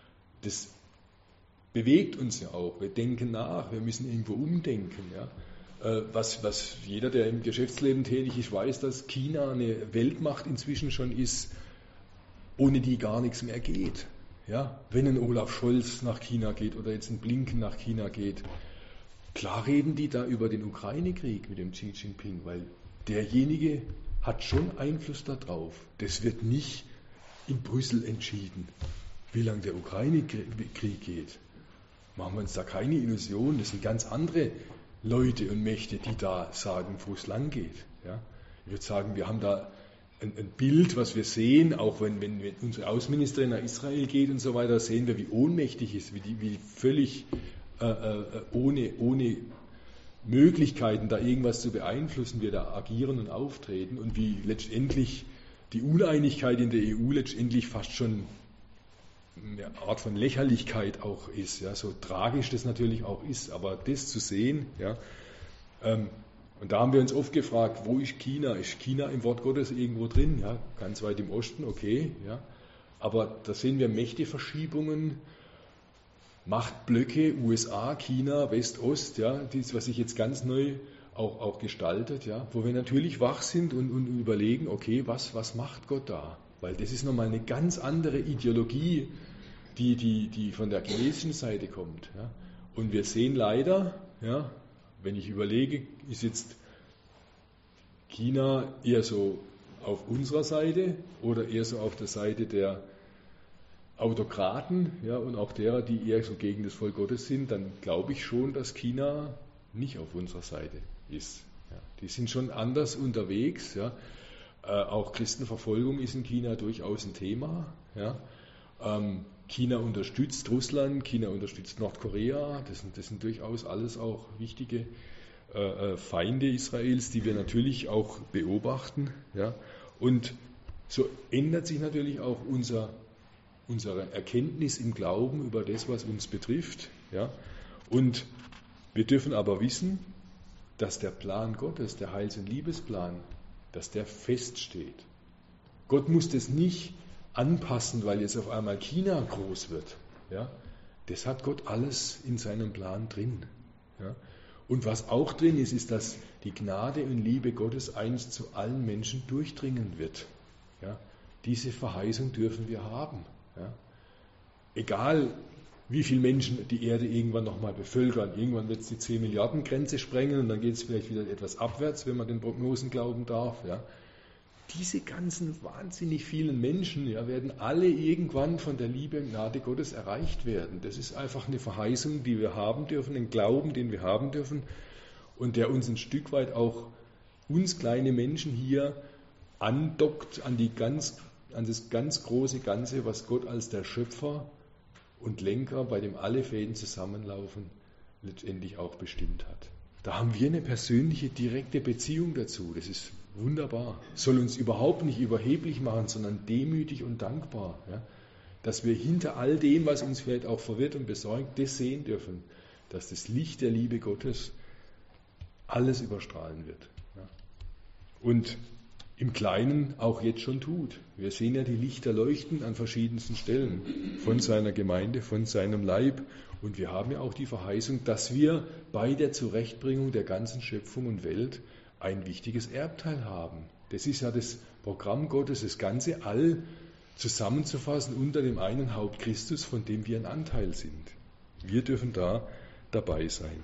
das bewegt uns ja auch. Wir denken nach, wir müssen irgendwo umdenken. Ja. Was, was jeder, der im Geschäftsleben tätig ist, weiß, dass China eine Weltmacht inzwischen schon ist, ohne die gar nichts mehr geht. Ja? Wenn ein Olaf Scholz nach China geht oder jetzt ein Blinken nach China geht, klar reden die da über den Ukraine-Krieg mit dem Xi Jinping, weil derjenige hat schon Einfluss darauf. Das wird nicht in Brüssel entschieden, wie lange der Ukraine-Krieg geht. Machen wir uns da keine Illusionen, das sind ganz andere Leute und Mächte, die da sagen, wo es lang geht. Ja? Ich würde sagen, wir haben da ein, ein Bild, was wir sehen, auch wenn, wenn, wenn unsere Außenministerin nach Israel geht und so weiter, sehen wir, wie ohnmächtig ist, wie, die, wie völlig äh, äh, ohne, ohne Möglichkeiten, da irgendwas zu beeinflussen, wir da agieren und auftreten und wie letztendlich die Uneinigkeit in der E U letztendlich fast schon eine Art von Lächerlichkeit auch ist, ja, so tragisch das natürlich auch ist, aber das zu sehen, ja, ähm, und da haben wir uns oft gefragt, wo ist China? Ist China im Wort Gottes irgendwo drin? Ja, ganz weit im Osten, okay, ja, aber da sehen wir Mächteverschiebungen, Machtblöcke, U S A, China, West-Ost, ja, dies, was sich jetzt ganz neu auch, auch gestaltet, ja, wo wir natürlich wach sind und, und überlegen, okay, was, was macht Gott da? Weil das ist nochmal eine ganz andere Ideologie, die, die, die von der chinesischen Seite kommt. Ja. Und wir sehen leider, ja, wenn ich überlege, ist jetzt China eher so auf unserer Seite oder eher so auf der Seite der Autokraten, ja, und auch derer, die eher so gegen das Volk Gottes sind, dann glaube ich schon, dass China nicht auf unserer Seite ist. Ja. Die sind schon anders unterwegs, ja. Äh, auch Christenverfolgung ist in China durchaus ein Thema. Ja. Ähm, China unterstützt Russland, China unterstützt Nordkorea, das sind, das sind durchaus alles auch wichtige äh, Feinde Israels, die wir natürlich auch beobachten. Ja. Und so ändert sich natürlich auch unser, unsere Erkenntnis im Glauben über das, was uns betrifft. Ja. Und wir dürfen aber wissen, dass der Plan Gottes, der Heils- und Liebesplan, dass der feststeht. Gott muss das nicht anpassen, weil jetzt auf einmal China groß wird. Ja? Das hat Gott alles in seinem Plan drin. Ja? Und was auch drin ist, ist, dass die Gnade und Liebe Gottes einst zu allen Menschen durchdringen wird. Ja? Diese Verheißung dürfen wir haben. Ja? Egal, wie viele Menschen die Erde irgendwann nochmal bevölkern. Irgendwann wird es die zehn Milliarden Grenze sprengen und dann geht es vielleicht wieder etwas abwärts, wenn man den Prognosen glauben darf. Ja. Diese ganzen wahnsinnig vielen Menschen, ja, werden alle irgendwann von der Liebe und Gnade Gottes erreicht werden. Das ist einfach eine Verheißung, die wir haben dürfen, einen Glauben, den wir haben dürfen und der uns ein Stück weit auch uns kleine Menschen hier andockt an, die ganz, an das ganz große Ganze, was Gott als der Schöpfer und Lenker, bei dem alle Fäden zusammenlaufen, letztendlich auch bestimmt hat. Da haben wir eine persönliche, direkte Beziehung dazu. Das ist wunderbar. Soll uns überhaupt nicht überheblich machen, sondern demütig und dankbar. Ja? Dass wir hinter all dem, was uns vielleicht auch verwirrt und besorgt, das sehen dürfen, dass das Licht der Liebe Gottes alles überstrahlen wird. Ja? Und im Kleinen auch jetzt schon tut. Wir sehen ja die Lichter leuchten an verschiedensten Stellen von seiner Gemeinde, von seinem Leib. Und wir haben ja auch die Verheißung, dass wir bei der Zurechtbringung der ganzen Schöpfung und Welt ein wichtiges Erbteil haben. Das ist ja das Programm Gottes, das ganze All zusammenzufassen unter dem einen Haupt Christus, von dem wir ein Anteil sind. Wir dürfen da dabei sein.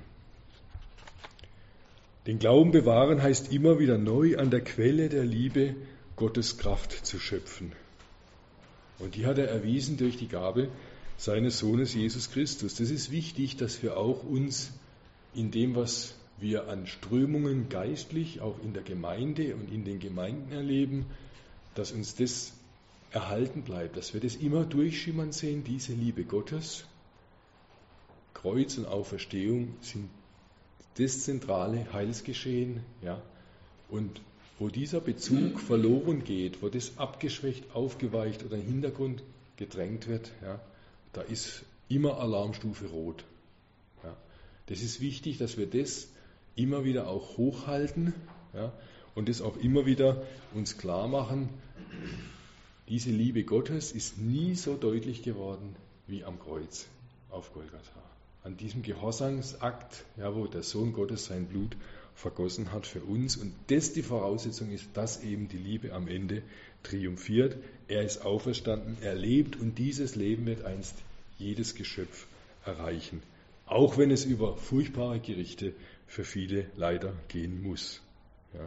Den Glauben bewahren heißt immer wieder neu an der Quelle der Liebe Gottes Kraft zu schöpfen. Und die hat er erwiesen durch die Gabe seines Sohnes Jesus Christus. Das ist wichtig, dass wir auch uns in dem, was wir an Strömungen geistlich, auch in der Gemeinde und in den Gemeinden erleben, dass uns das erhalten bleibt, dass wir das immer durchschimmern sehen, diese Liebe Gottes. Kreuz und Auferstehung sind das zentrale Heilsgeschehen, ja, und wo dieser Bezug verloren geht, wo das abgeschwächt, aufgeweicht oder in den Hintergrund gedrängt wird, ja, da ist immer Alarmstufe rot. Ja. Das ist wichtig, dass wir das immer wieder auch hochhalten, ja, und das auch immer wieder uns klar machen, diese Liebe Gottes ist nie so deutlich geworden wie am Kreuz auf Golgatha. An diesem Gehorsamsakt, ja, wo der Sohn Gottes sein Blut vergossen hat für uns. Und das die Voraussetzung ist, dass eben die Liebe am Ende triumphiert. Er ist auferstanden, er lebt und dieses Leben wird einst jedes Geschöpf erreichen. Auch wenn es über furchtbare Gerichte für viele leider gehen muss. Ja.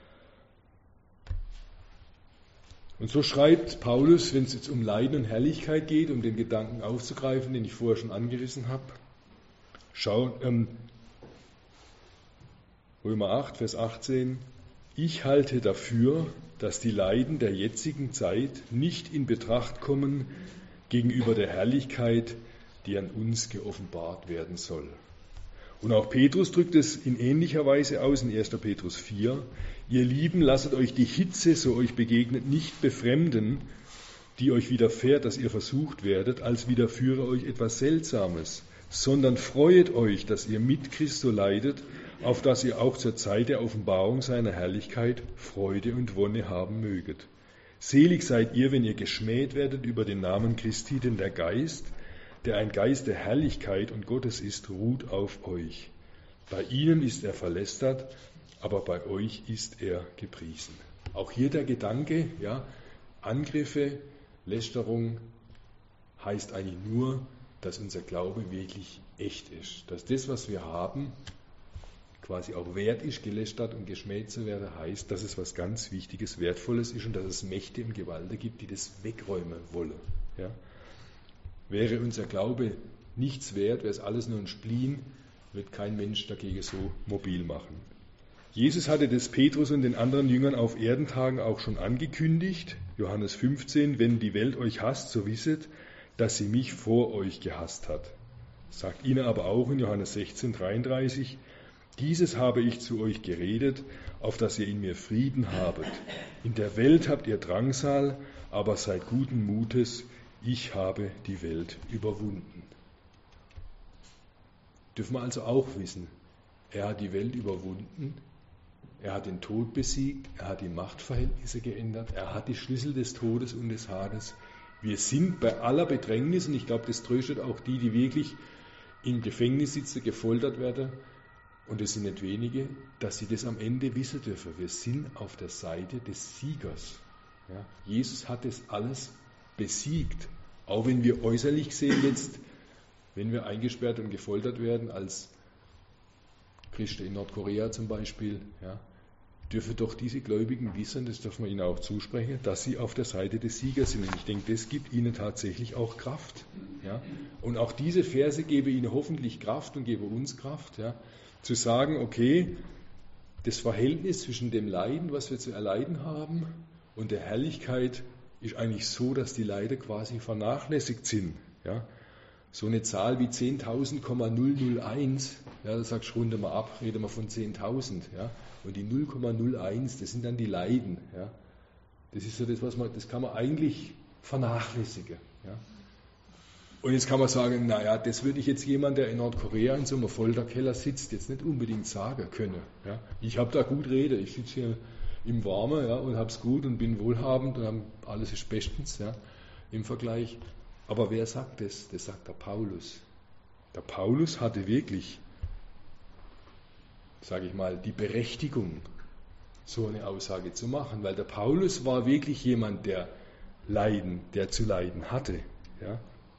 Und so schreibt Paulus, wenn es jetzt um Leiden und Herrlichkeit geht, um den Gedanken aufzugreifen, den ich vorher schon angerissen habe. Schau, ähm, Römer acht, Vers achtzehn. Ich halte dafür, dass die Leiden der jetzigen Zeit nicht in Betracht kommen gegenüber der Herrlichkeit, die an uns geoffenbart werden soll. Und auch Petrus drückt es in ähnlicher Weise aus in erster Petrus vier. Ihr Lieben, lasset euch die Hitze, so euch begegnet, nicht befremden, die euch widerfährt, dass ihr versucht werdet, als widerführe euch etwas Seltsames, sondern freuet euch, dass ihr mit Christo leidet, auf dass ihr auch zur Zeit der Offenbarung seiner Herrlichkeit Freude und Wonne haben möget. Selig seid ihr, wenn ihr geschmäht werdet über den Namen Christi, denn der Geist, der ein Geist der Herrlichkeit und Gottes ist, ruht auf euch. Bei ihnen ist er verlästert, aber bei euch ist er gepriesen. Auch hier der Gedanke, ja, Angriffe, Lästerung heißt eigentlich nur, dass unser Glaube wirklich echt ist. Dass das, was wir haben, quasi auch wert ist, gelästert und geschmäht zu werden, heißt, dass es was ganz Wichtiges, Wertvolles ist und dass es Mächte und Gewalten gibt, die das wegräumen wollen. Ja. Wäre unser Glaube nichts wert, wäre es alles nur ein Spleen, wird kein Mensch dagegen so mobil machen. Jesus hatte das Petrus und den anderen Jüngern auf Erdentagen auch schon angekündigt, Johannes fünfzehn, wenn die Welt euch hasst, so wisset, dass sie mich vor euch gehasst hat. Sagt ihnen aber auch in Johannes sechzehn, dreiunddreißig, dieses habe ich zu euch geredet, auf dass ihr in mir Frieden habet. In der Welt habt ihr Drangsal, aber seid guten Mutes, ich habe die Welt überwunden. Dürfen wir also auch wissen, er hat die Welt überwunden, er hat den Tod besiegt, er hat die Machtverhältnisse geändert, er hat die Schlüssel des Todes und des Hades. Wir sind bei aller Bedrängnis, und ich glaube, das tröstet auch die, die wirklich im Gefängnis sitzen, gefoltert werden, und es sind nicht wenige, dass sie das am Ende wissen dürfen. Wir sind auf der Seite des Siegers. Ja, Jesus hat das alles besiegt. Auch wenn wir äußerlich sehen jetzt, wenn wir eingesperrt und gefoltert werden, als Christen in Nordkorea zum Beispiel, ja, dürfen doch diese Gläubigen wissen, das dürfen wir ihnen auch zusprechen, dass sie auf der Seite des Siegers sind. Und ich denke, das gibt ihnen tatsächlich auch Kraft. Ja. Und auch diese Verse geben ihnen hoffentlich Kraft und geben uns Kraft, ja, zu sagen, okay, das Verhältnis zwischen dem Leiden, was wir zu erleiden haben, und der Herrlichkeit ist eigentlich so, dass die Leider quasi vernachlässigt sind. Ja. So eine Zahl wie zehntausend Komma null null eins, ja, da sagst du, runde mal ab, rede mal von zehntausend. Ja. Und die null Komma null eins, das sind dann die Leiden. Ja. Das ist so das, was man, das kann man eigentlich vernachlässigen. Ja. Und jetzt kann man sagen, naja, das würde ich jetzt jemand, der in Nordkorea in so einem Folterkeller sitzt, jetzt nicht unbedingt sagen können. Ja. Ich habe da gut Rede, ich sitze hier im Warmen, ja, und habe es gut und bin wohlhabend und hab, alles ist bestens, ja, im Vergleich. Aber wer sagt das? Das sagt der Paulus. Der Paulus hatte wirklich, sage ich mal, die Berechtigung, so eine Aussage zu machen, weil der Paulus war wirklich jemand, der leiden, der zu leiden hatte. Ja.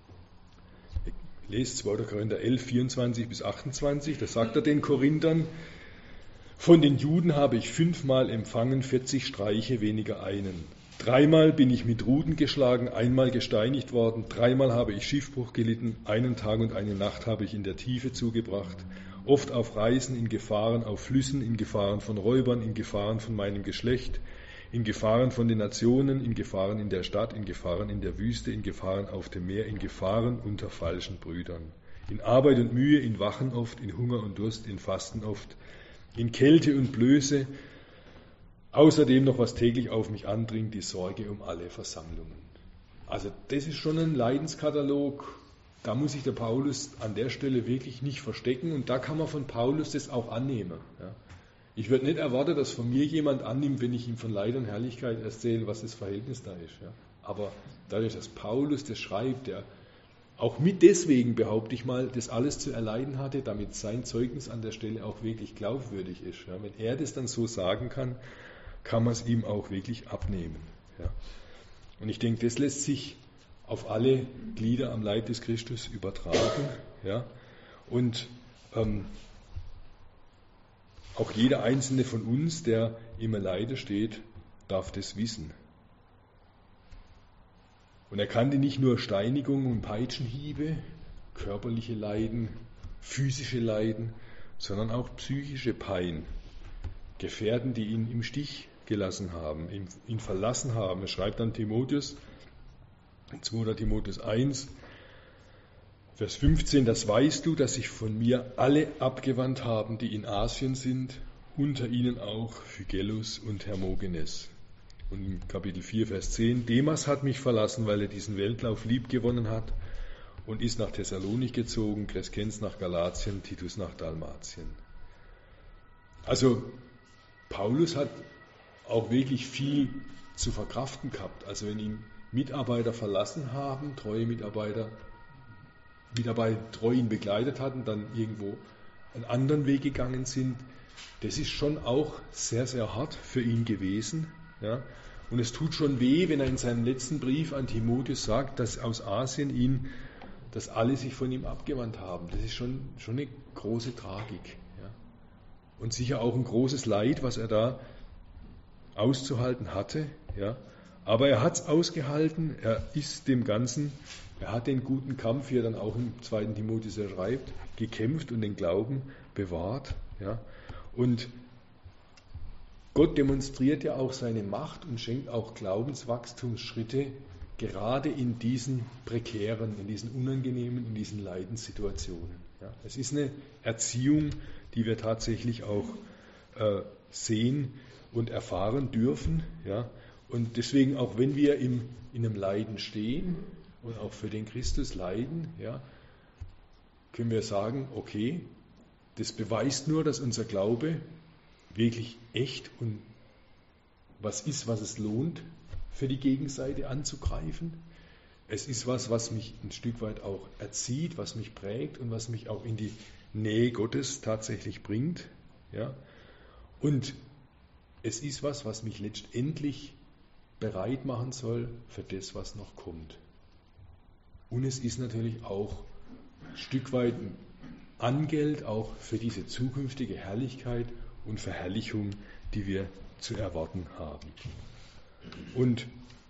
Lest zweiter Korinther elf, vierundzwanzig bis achtundzwanzig, da sagt er den Korinthern, von den Juden habe ich fünfmal empfangen, vierzig Streiche, weniger einen. Dreimal bin ich mit Ruten geschlagen, einmal gesteinigt worden, dreimal habe ich Schiffbruch gelitten, einen Tag und eine Nacht habe ich in der Tiefe zugebracht, oft auf Reisen, in Gefahren auf Flüssen, in Gefahren von Räubern, in Gefahren von meinem Geschlecht, in Gefahren von den Nationen, in Gefahren in der Stadt, in Gefahren in der Wüste, in Gefahren auf dem Meer, in Gefahren unter falschen Brüdern, in Arbeit und Mühe, in Wachen oft, in Hunger und Durst, in Fasten oft, in Kälte und Blöße, außerdem noch was täglich auf mich andringt, die Sorge um alle Versammlungen. Also das ist schon ein Leidenskatalog, da muss sich der Paulus an der Stelle wirklich nicht verstecken und da kann man von Paulus das auch annehmen. Ja. Ich würde nicht erwarten, dass von mir jemand annimmt, wenn ich ihm von Leid und Herrlichkeit erzähle, was das Verhältnis da ist. Ja. Aber dadurch, dass Paulus das schreibt, der auch mit deswegen, behaupte ich mal, das alles zu erleiden hatte, damit sein Zeugnis an der Stelle auch wirklich glaubwürdig ist. Ja, wenn er das dann so sagen kann, kann man es ihm auch wirklich abnehmen. Ja. Und ich denke, das lässt sich auf alle Glieder am Leib des Christus übertragen. Ja. Und ähm, auch jeder Einzelne von uns, der im Erleide steht, darf das wissen. Und er kannte nicht nur Steinigung und Peitschenhiebe, körperliche Leiden, physische Leiden, sondern auch psychische Pein. Gefährten, die ihn im Stich gelassen haben, ihn, ihn verlassen haben. Er schreibt an Timotheus, zweiter Timotheus eins, Vers fünfzehn, das weißt du, dass sich von mir alle abgewandt haben, die in Asien sind, unter ihnen auch Phygellus und Hermogenes. Und im Kapitel vier, Vers zehn, Demas hat mich verlassen, weil er diesen Weltlauf liebgewonnen hat und ist nach Thessalonik gezogen, Crescens nach Galatien, Titus nach Dalmatien. Also Paulus hat auch wirklich viel zu verkraften gehabt. Also wenn ihn Mitarbeiter verlassen haben, treue Mitarbeiter, Mitarbeiter treu ihn begleitet hatten, dann irgendwo einen anderen Weg gegangen sind, das ist schon auch sehr, sehr hart für ihn gewesen. Ja. Und es tut schon weh, wenn er in seinem letzten Brief an Timotheus sagt, dass aus Asien ihn, dass alle sich von ihm abgewandt haben. Das ist schon, schon eine große Tragik. Ja. Und sicher auch ein großes Leid, was er da auszuhalten hatte. Ja. Aber er hat es ausgehalten, er ist dem Ganzen, er hat den guten Kampf, wie er dann auch im zweiten Timotheus schreibt, gekämpft und den Glauben bewahrt. Ja. Und Gott demonstriert ja auch seine Macht und schenkt auch Glaubenswachstumsschritte, gerade in diesen prekären, in diesen unangenehmen, in diesen Leidenssituationen. Ja, es ist eine Erziehung, die wir tatsächlich auch äh, sehen und erfahren dürfen. Ja, und deswegen, auch wenn wir im, in einem Leiden stehen und auch für den Christus leiden, ja, können wir sagen, okay, das beweist nur, dass unser Glaube wirklich echt und was ist, was es lohnt, für die Gegenseite anzugreifen. Es ist was, was mich ein Stück weit auch erzieht, was mich prägt und was mich auch in die Nähe Gottes tatsächlich bringt. Ja. Und es ist was, was mich letztendlich bereit machen soll für das, was noch kommt. Und es ist natürlich auch ein Stück weit ein Angeld auch für diese zukünftige Herrlichkeit und Verherrlichung, die wir zu erwarten haben. Und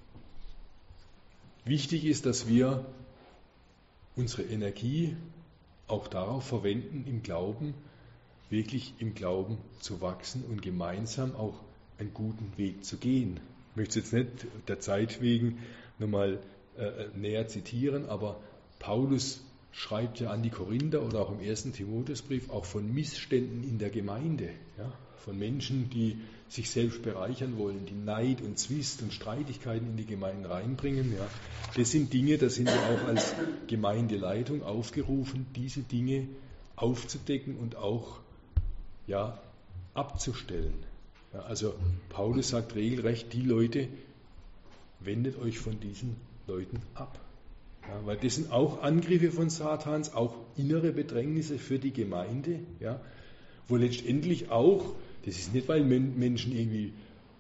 wichtig ist, dass wir unsere Energie auch darauf verwenden, im Glauben, wirklich im Glauben zu wachsen und gemeinsam auch einen guten Weg zu gehen. Ich möchte es jetzt nicht der Zeit wegen nochmal äh, näher zitieren, aber Paulus schreibt ja an die Korinther oder auch im ersten Timotheusbrief auch von Missständen in der Gemeinde, ja, von Menschen, die sich selbst bereichern wollen, die Neid und Zwist und Streitigkeiten in die Gemeinden reinbringen. Ja. Das sind Dinge, da sind wir auch als Gemeindeleitung aufgerufen, diese Dinge aufzudecken und auch ja, abzustellen. Ja, also Paulus sagt regelrecht, die Leute, wendet euch von diesen Leuten ab. Ja, weil das sind auch Angriffe von Satans, auch innere Bedrängnisse für die Gemeinde, ja, wo letztendlich auch, das ist nicht, weil Menschen irgendwie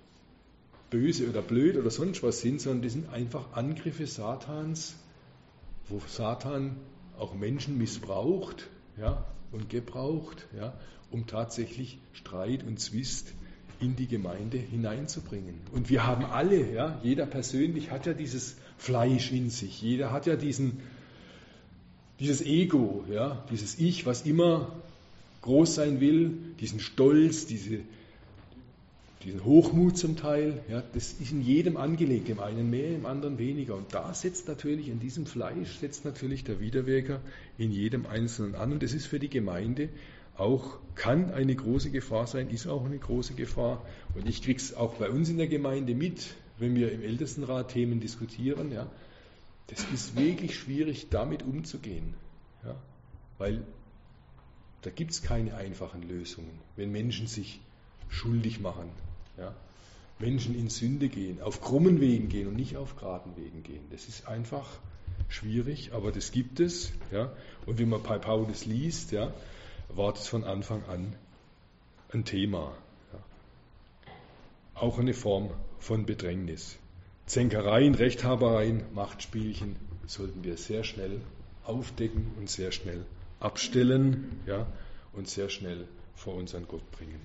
böse oder blöd oder sonst was sind, sondern das sind einfach Angriffe Satans, wo Satan auch Menschen missbraucht, ja, und gebraucht, ja, um tatsächlich Streit und Zwist in die Gemeinde hineinzubringen. Und wir haben alle, ja, jeder persönlich hat ja dieses Fleisch in sich, jeder hat ja diesen, dieses Ego, ja, dieses Ich, was immer groß sein will, diesen Stolz, diese, diesen Hochmut zum Teil, ja, das ist in jedem angelegt, im einen mehr, im anderen weniger. Und da setzt natürlich, in diesem Fleisch setzt natürlich der Widerwirker in jedem Einzelnen an. Und das ist für die Gemeinde auch, kann eine große Gefahr sein, ist auch eine große Gefahr. Und ich kriege es auch bei uns in der Gemeinde mit, wenn wir im Ältestenrat Themen diskutieren. Ja, das ist wirklich schwierig, damit umzugehen. Ja, weil da gibt es keine einfachen Lösungen, wenn Menschen sich schuldig machen. Ja, Menschen in Sünde gehen, auf krummen Wegen gehen und nicht auf geraden Wegen gehen. Das ist einfach schwierig, aber das gibt es. Ja. Und wenn man bei Paulus liest, ja, war das von Anfang an ein Thema. Ja. Auch eine Form von Bedrängnis. Zänkereien, Rechthabereien, Machtspielchen sollten wir sehr schnell aufdecken und sehr schnell abstellen, ja, und sehr schnell vor unseren Gott bringen.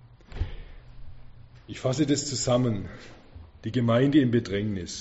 Ich fasse das zusammen. Die Gemeinde im Bedrängnis.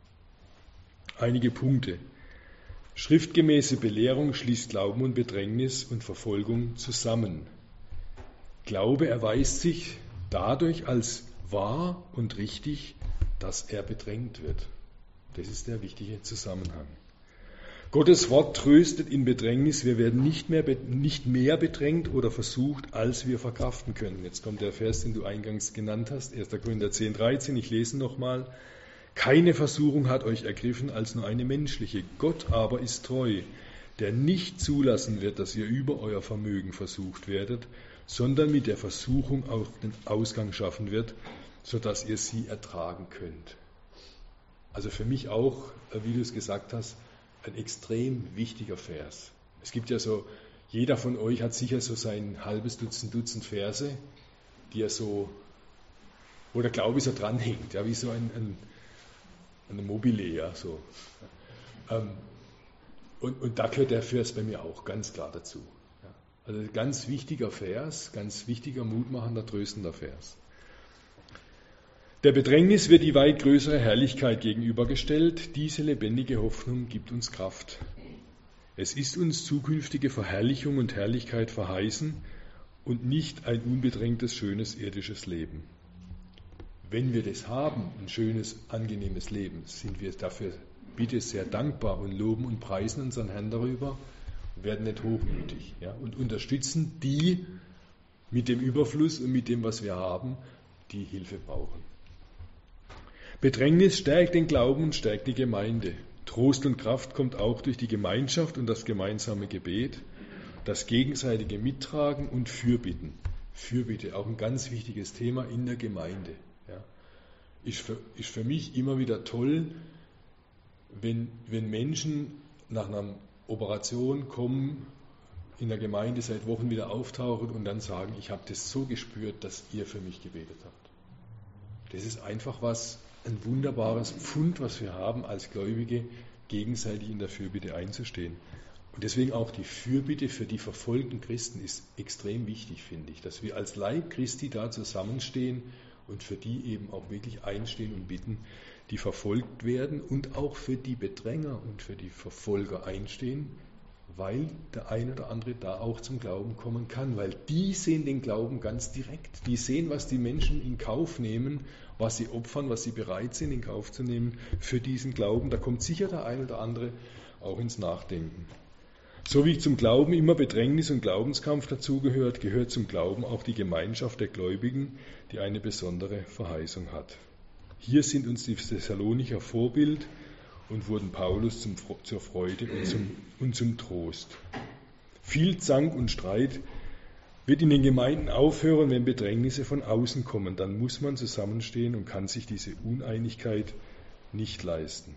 Einige Punkte. Schriftgemäße Belehrung schließt Glauben und Bedrängnis und Verfolgung zusammen. Glaube erweist sich dadurch als wahr und richtig, dass er bedrängt wird. Das ist der wichtige Zusammenhang. Gottes Wort tröstet in Bedrängnis, wir werden nicht mehr, nicht mehr bedrängt oder versucht, als wir verkraften können. Jetzt kommt der Vers, den du eingangs genannt hast, erster Korinther zehn, dreizehn, ich lese nochmal. Keine Versuchung hat euch ergriffen als nur eine menschliche. Gott aber ist treu, der nicht zulassen wird, dass ihr über euer Vermögen versucht werdet, sondern mit der Versuchung auch den Ausgang schaffen wird, sodass ihr sie ertragen könnt. Also für mich auch, wie du es gesagt hast, ein extrem wichtiger Vers. Es gibt ja so, jeder von euch hat sicher so sein halbes Dutzend, Dutzend Verse, die er so, wo der Glaube so dranhängt, ja, wie so ein, ein, eine Mobile, ja, so. Ähm, und, und da gehört der Vers bei mir auch ganz klar dazu. Ja. Also ein ganz wichtiger Vers, ganz wichtiger, mutmachender, tröstender Vers. Der Bedrängnis wird die weit größere Herrlichkeit gegenübergestellt. Diese lebendige Hoffnung gibt uns Kraft. Es ist uns zukünftige Verherrlichung und Herrlichkeit verheißen und nicht ein unbedrängtes, schönes irdisches Leben. Wenn wir das haben, ein schönes, angenehmes Leben, sind wir dafür bitte sehr dankbar und loben und preisen unseren Herrn darüber und werden nicht hochmütig, ja, und unterstützen die mit dem Überfluss und mit dem, was wir haben, die Hilfe brauchen. Bedrängnis stärkt den Glauben und stärkt die Gemeinde. Trost und Kraft kommt auch durch die Gemeinschaft und das gemeinsame Gebet, das gegenseitige Mittragen und Fürbitten. Fürbitte, auch ein ganz wichtiges Thema in der Gemeinde. Ja. Ist, für, ist für mich immer wieder toll, wenn, wenn Menschen nach einer Operation kommen, in der Gemeinde seit Wochen wieder auftauchen und dann sagen, ich habe das so gespürt, dass ihr für mich gebetet habt. Das ist einfach was, ein wunderbares Pfund, was wir haben als Gläubige, gegenseitig in der Fürbitte einzustehen. Und deswegen auch die Fürbitte für die verfolgten Christen ist extrem wichtig, finde ich, dass wir als Leib Christi da zusammenstehen und für die eben auch wirklich einstehen und bitten, die verfolgt werden und auch für die Bedränger und für die Verfolger einstehen, weil der eine oder andere da auch zum Glauben kommen kann, weil die sehen den Glauben ganz direkt. Die sehen, was die Menschen in Kauf nehmen, was sie opfern, was sie bereit sind in Kauf zu nehmen für diesen Glauben. Da kommt sicher der eine oder andere auch ins Nachdenken. So wie zum Glauben immer Bedrängnis und Glaubenskampf dazugehört, gehört zum Glauben auch die Gemeinschaft der Gläubigen, die eine besondere Verheißung hat. Hier sind uns die Thessalonicher Vorbild und wurden Paulus zum, zur Freude und zum, und zum Trost. Viel Zank und Streit wird in den Gemeinden aufhören, wenn Bedrängnisse von außen kommen. Dann muss man zusammenstehen und kann sich diese Uneinigkeit nicht leisten.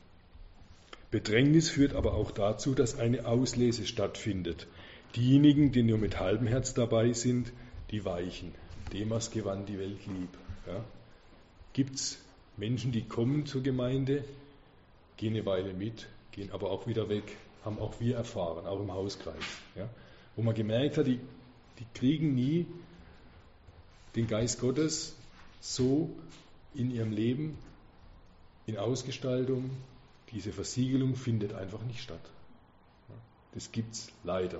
Bedrängnis führt aber auch dazu, dass eine Auslese stattfindet. Diejenigen, die nur mit halbem Herz dabei sind, die weichen. Demas gewann die Welt lieb. Ja? Gibt es Menschen, die kommen zur Gemeinde, gehen eine Weile mit, gehen aber auch wieder weg, haben auch wir erfahren, auch im Hauskreis. Ja? Wo man gemerkt hat, die, die kriegen nie den Geist Gottes so in ihrem Leben, in Ausgestaltung. Diese Versiegelung findet einfach nicht statt. Das gibt es leider.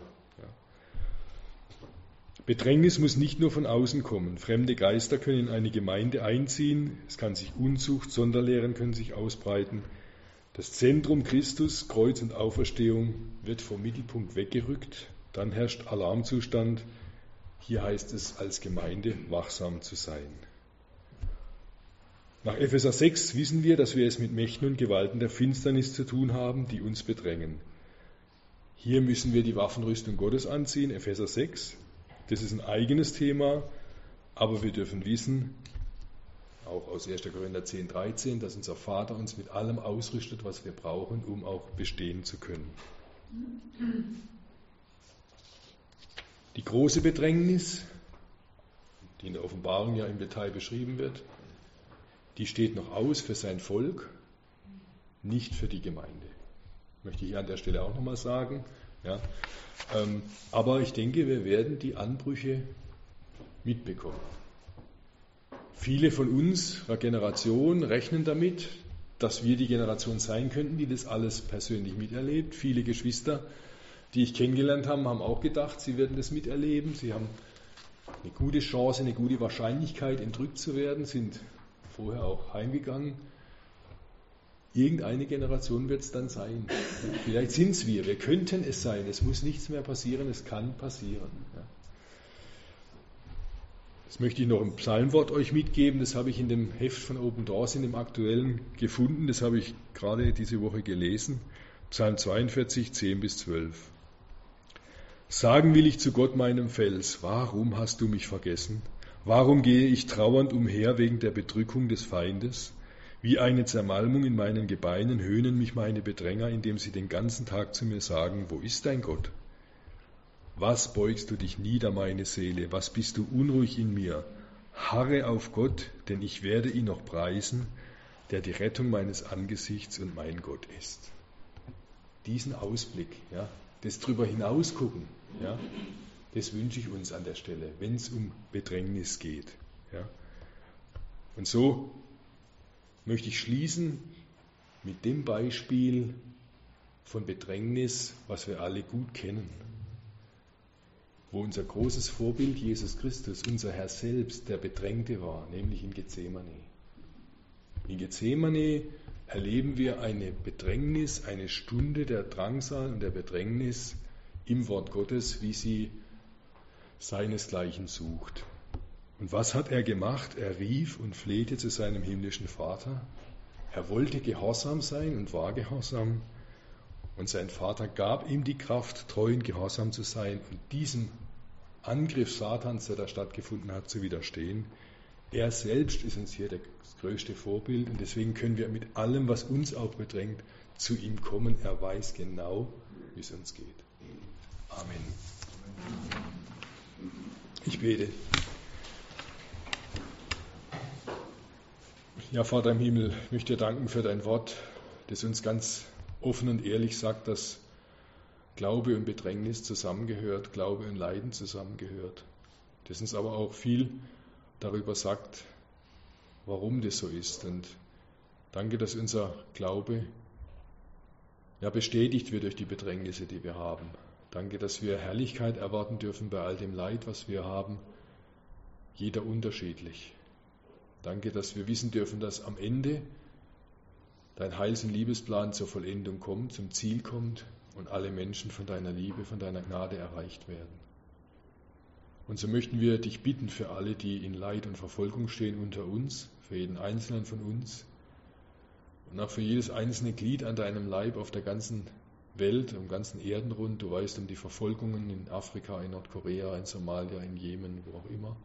Bedrängnis muss nicht nur von außen kommen. Fremde Geister können in eine Gemeinde einziehen. Es kann sich Unzucht, Sonderlehren können sich ausbreiten. Das Zentrum Christus, Kreuz und Auferstehung wird vom Mittelpunkt weggerückt. Dann herrscht Alarmzustand. Hier heißt es, als Gemeinde wachsam zu sein. Nach Epheser sechs wissen wir, dass wir es mit Mächten und Gewalten der Finsternis zu tun haben, die uns bedrängen. Hier müssen wir die Waffenrüstung Gottes anziehen, Epheser sechs. Das ist ein eigenes Thema, aber wir dürfen wissen, auch aus erster Korinther zehn, dreizehn, dass unser Vater uns mit allem ausrüstet, was wir brauchen, um auch bestehen zu können. Die große Bedrängnis, die in der Offenbarung ja im Detail beschrieben wird, die steht noch aus für sein Volk, nicht für die Gemeinde. Möchte ich an der Stelle auch nochmal sagen. Ja. Ähm, aber ich denke, wir werden die Anbrüche mitbekommen. Viele von unserer Generation rechnen damit, dass wir die Generation sein könnten, die das alles persönlich miterlebt. Viele Geschwister, die ich kennengelernt habe, haben auch gedacht, sie werden das miterleben. Sie haben eine gute Chance, eine gute Wahrscheinlichkeit, entrückt zu werden, sind vorher auch heimgegangen. Irgendeine Generation wird es dann sein. Vielleicht sind es wir, wir könnten es sein. Es muss nichts mehr passieren, es kann passieren. Das möchte ich noch im Psalmwort euch mitgeben, das habe ich in dem Heft von Open Doors, in dem aktuellen, gefunden, das habe ich gerade diese Woche gelesen, Psalm zweiundvierzig, zehn bis zwölf. Sagen will ich zu Gott meinem Fels, warum hast du mich vergessen? Warum gehe ich trauernd umher wegen der Bedrückung des Feindes? Wie eine Zermalmung in meinen Gebeinen höhnen mich meine Bedränger, indem sie den ganzen Tag zu mir sagen, wo ist dein Gott? Was beugst du dich nieder, meine Seele? Was bist du unruhig in mir? Harre auf Gott, denn ich werde ihn noch preisen, der die Rettung meines Angesichts und mein Gott ist. Diesen Ausblick, ja, das drüber hinaus gucken, ja, das wünsche ich uns an der Stelle, wenn es um Bedrängnis geht. Ja. Und so möchte ich schließen mit dem Beispiel von Bedrängnis, was wir alle gut kennen, wo unser großes Vorbild Jesus Christus, unser Herr selbst, der Bedrängte war, nämlich in Gethsemane. In Gethsemane erleben wir eine Bedrängnis, eine Stunde der Drangsal und der Bedrängnis im Wort Gottes, wie sie seinesgleichen sucht. Und was hat er gemacht? Er rief und flehte zu seinem himmlischen Vater. Er wollte gehorsam sein und war gehorsam. Und sein Vater gab ihm die Kraft, treu und gehorsam zu sein und diesem Angriff Satans, der da stattgefunden hat, zu widerstehen. Er selbst ist uns hier das größte Vorbild und deswegen können wir mit allem, was uns auch bedrängt, zu ihm kommen. Er weiß genau, wie es uns geht. Amen. Ich bete. Ja, Vater im Himmel, ich möchte dir danken für dein Wort, das uns ganz offen und ehrlich sagt, dass Glaube und Bedrängnis zusammengehört, Glaube und Leiden zusammengehört. Das uns aber auch viel darüber sagt, warum das so ist. Und danke, dass unser Glaube ja, bestätigt wird durch die Bedrängnisse, die wir haben. Danke, dass wir Herrlichkeit erwarten dürfen bei all dem Leid, was wir haben, jeder unterschiedlich. Danke, dass wir wissen dürfen, dass am Ende dein Heils- und Liebesplan zur Vollendung kommt, zum Ziel kommt und alle Menschen von deiner Liebe, von deiner Gnade erreicht werden. Und so möchten wir dich bitten für alle, die in Leid und Verfolgung stehen unter uns, für jeden Einzelnen von uns und auch für jedes einzelne Glied an deinem Leib auf der ganzen Welt, am ganzen Erdenrund. Du weißt um die Verfolgungen in Afrika, in Nordkorea, in Somalia, in Jemen, wo auch immer.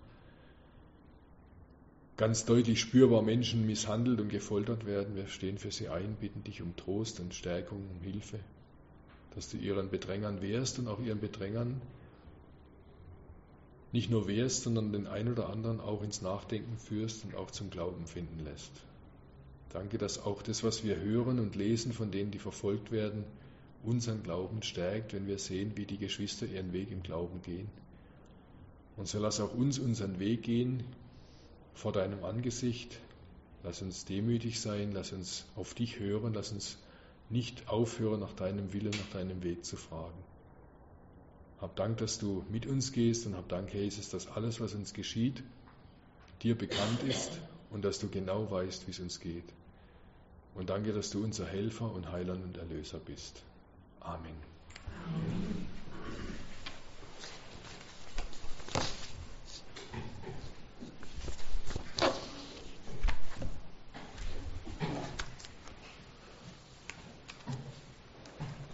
Ganz deutlich spürbar Menschen misshandelt und gefoltert werden. Wir stehen für sie ein, bitten dich um Trost und Stärkung, um Hilfe, dass du ihren Bedrängern wehrst und auch ihren Bedrängern nicht nur wehrst, sondern den einen oder anderen auch ins Nachdenken führst und auch zum Glauben finden lässt. Danke, dass auch das, was wir hören und lesen von denen, die verfolgt werden, unseren Glauben stärkt, wenn wir sehen, wie die Geschwister ihren Weg im Glauben gehen. Und so lass auch uns unseren Weg gehen vor deinem Angesicht. Lass uns demütig sein, lass uns auf dich hören, lass uns nicht aufhören, nach deinem Willen, nach deinem Weg zu fragen. Hab Dank, dass du mit uns gehst und hab Dank, Herr Jesus, dass alles, was uns geschieht, dir bekannt ist und dass du genau weißt, wie es uns geht. Und danke, dass du unser Helfer und Heiland und Erlöser bist. Amen. Amen.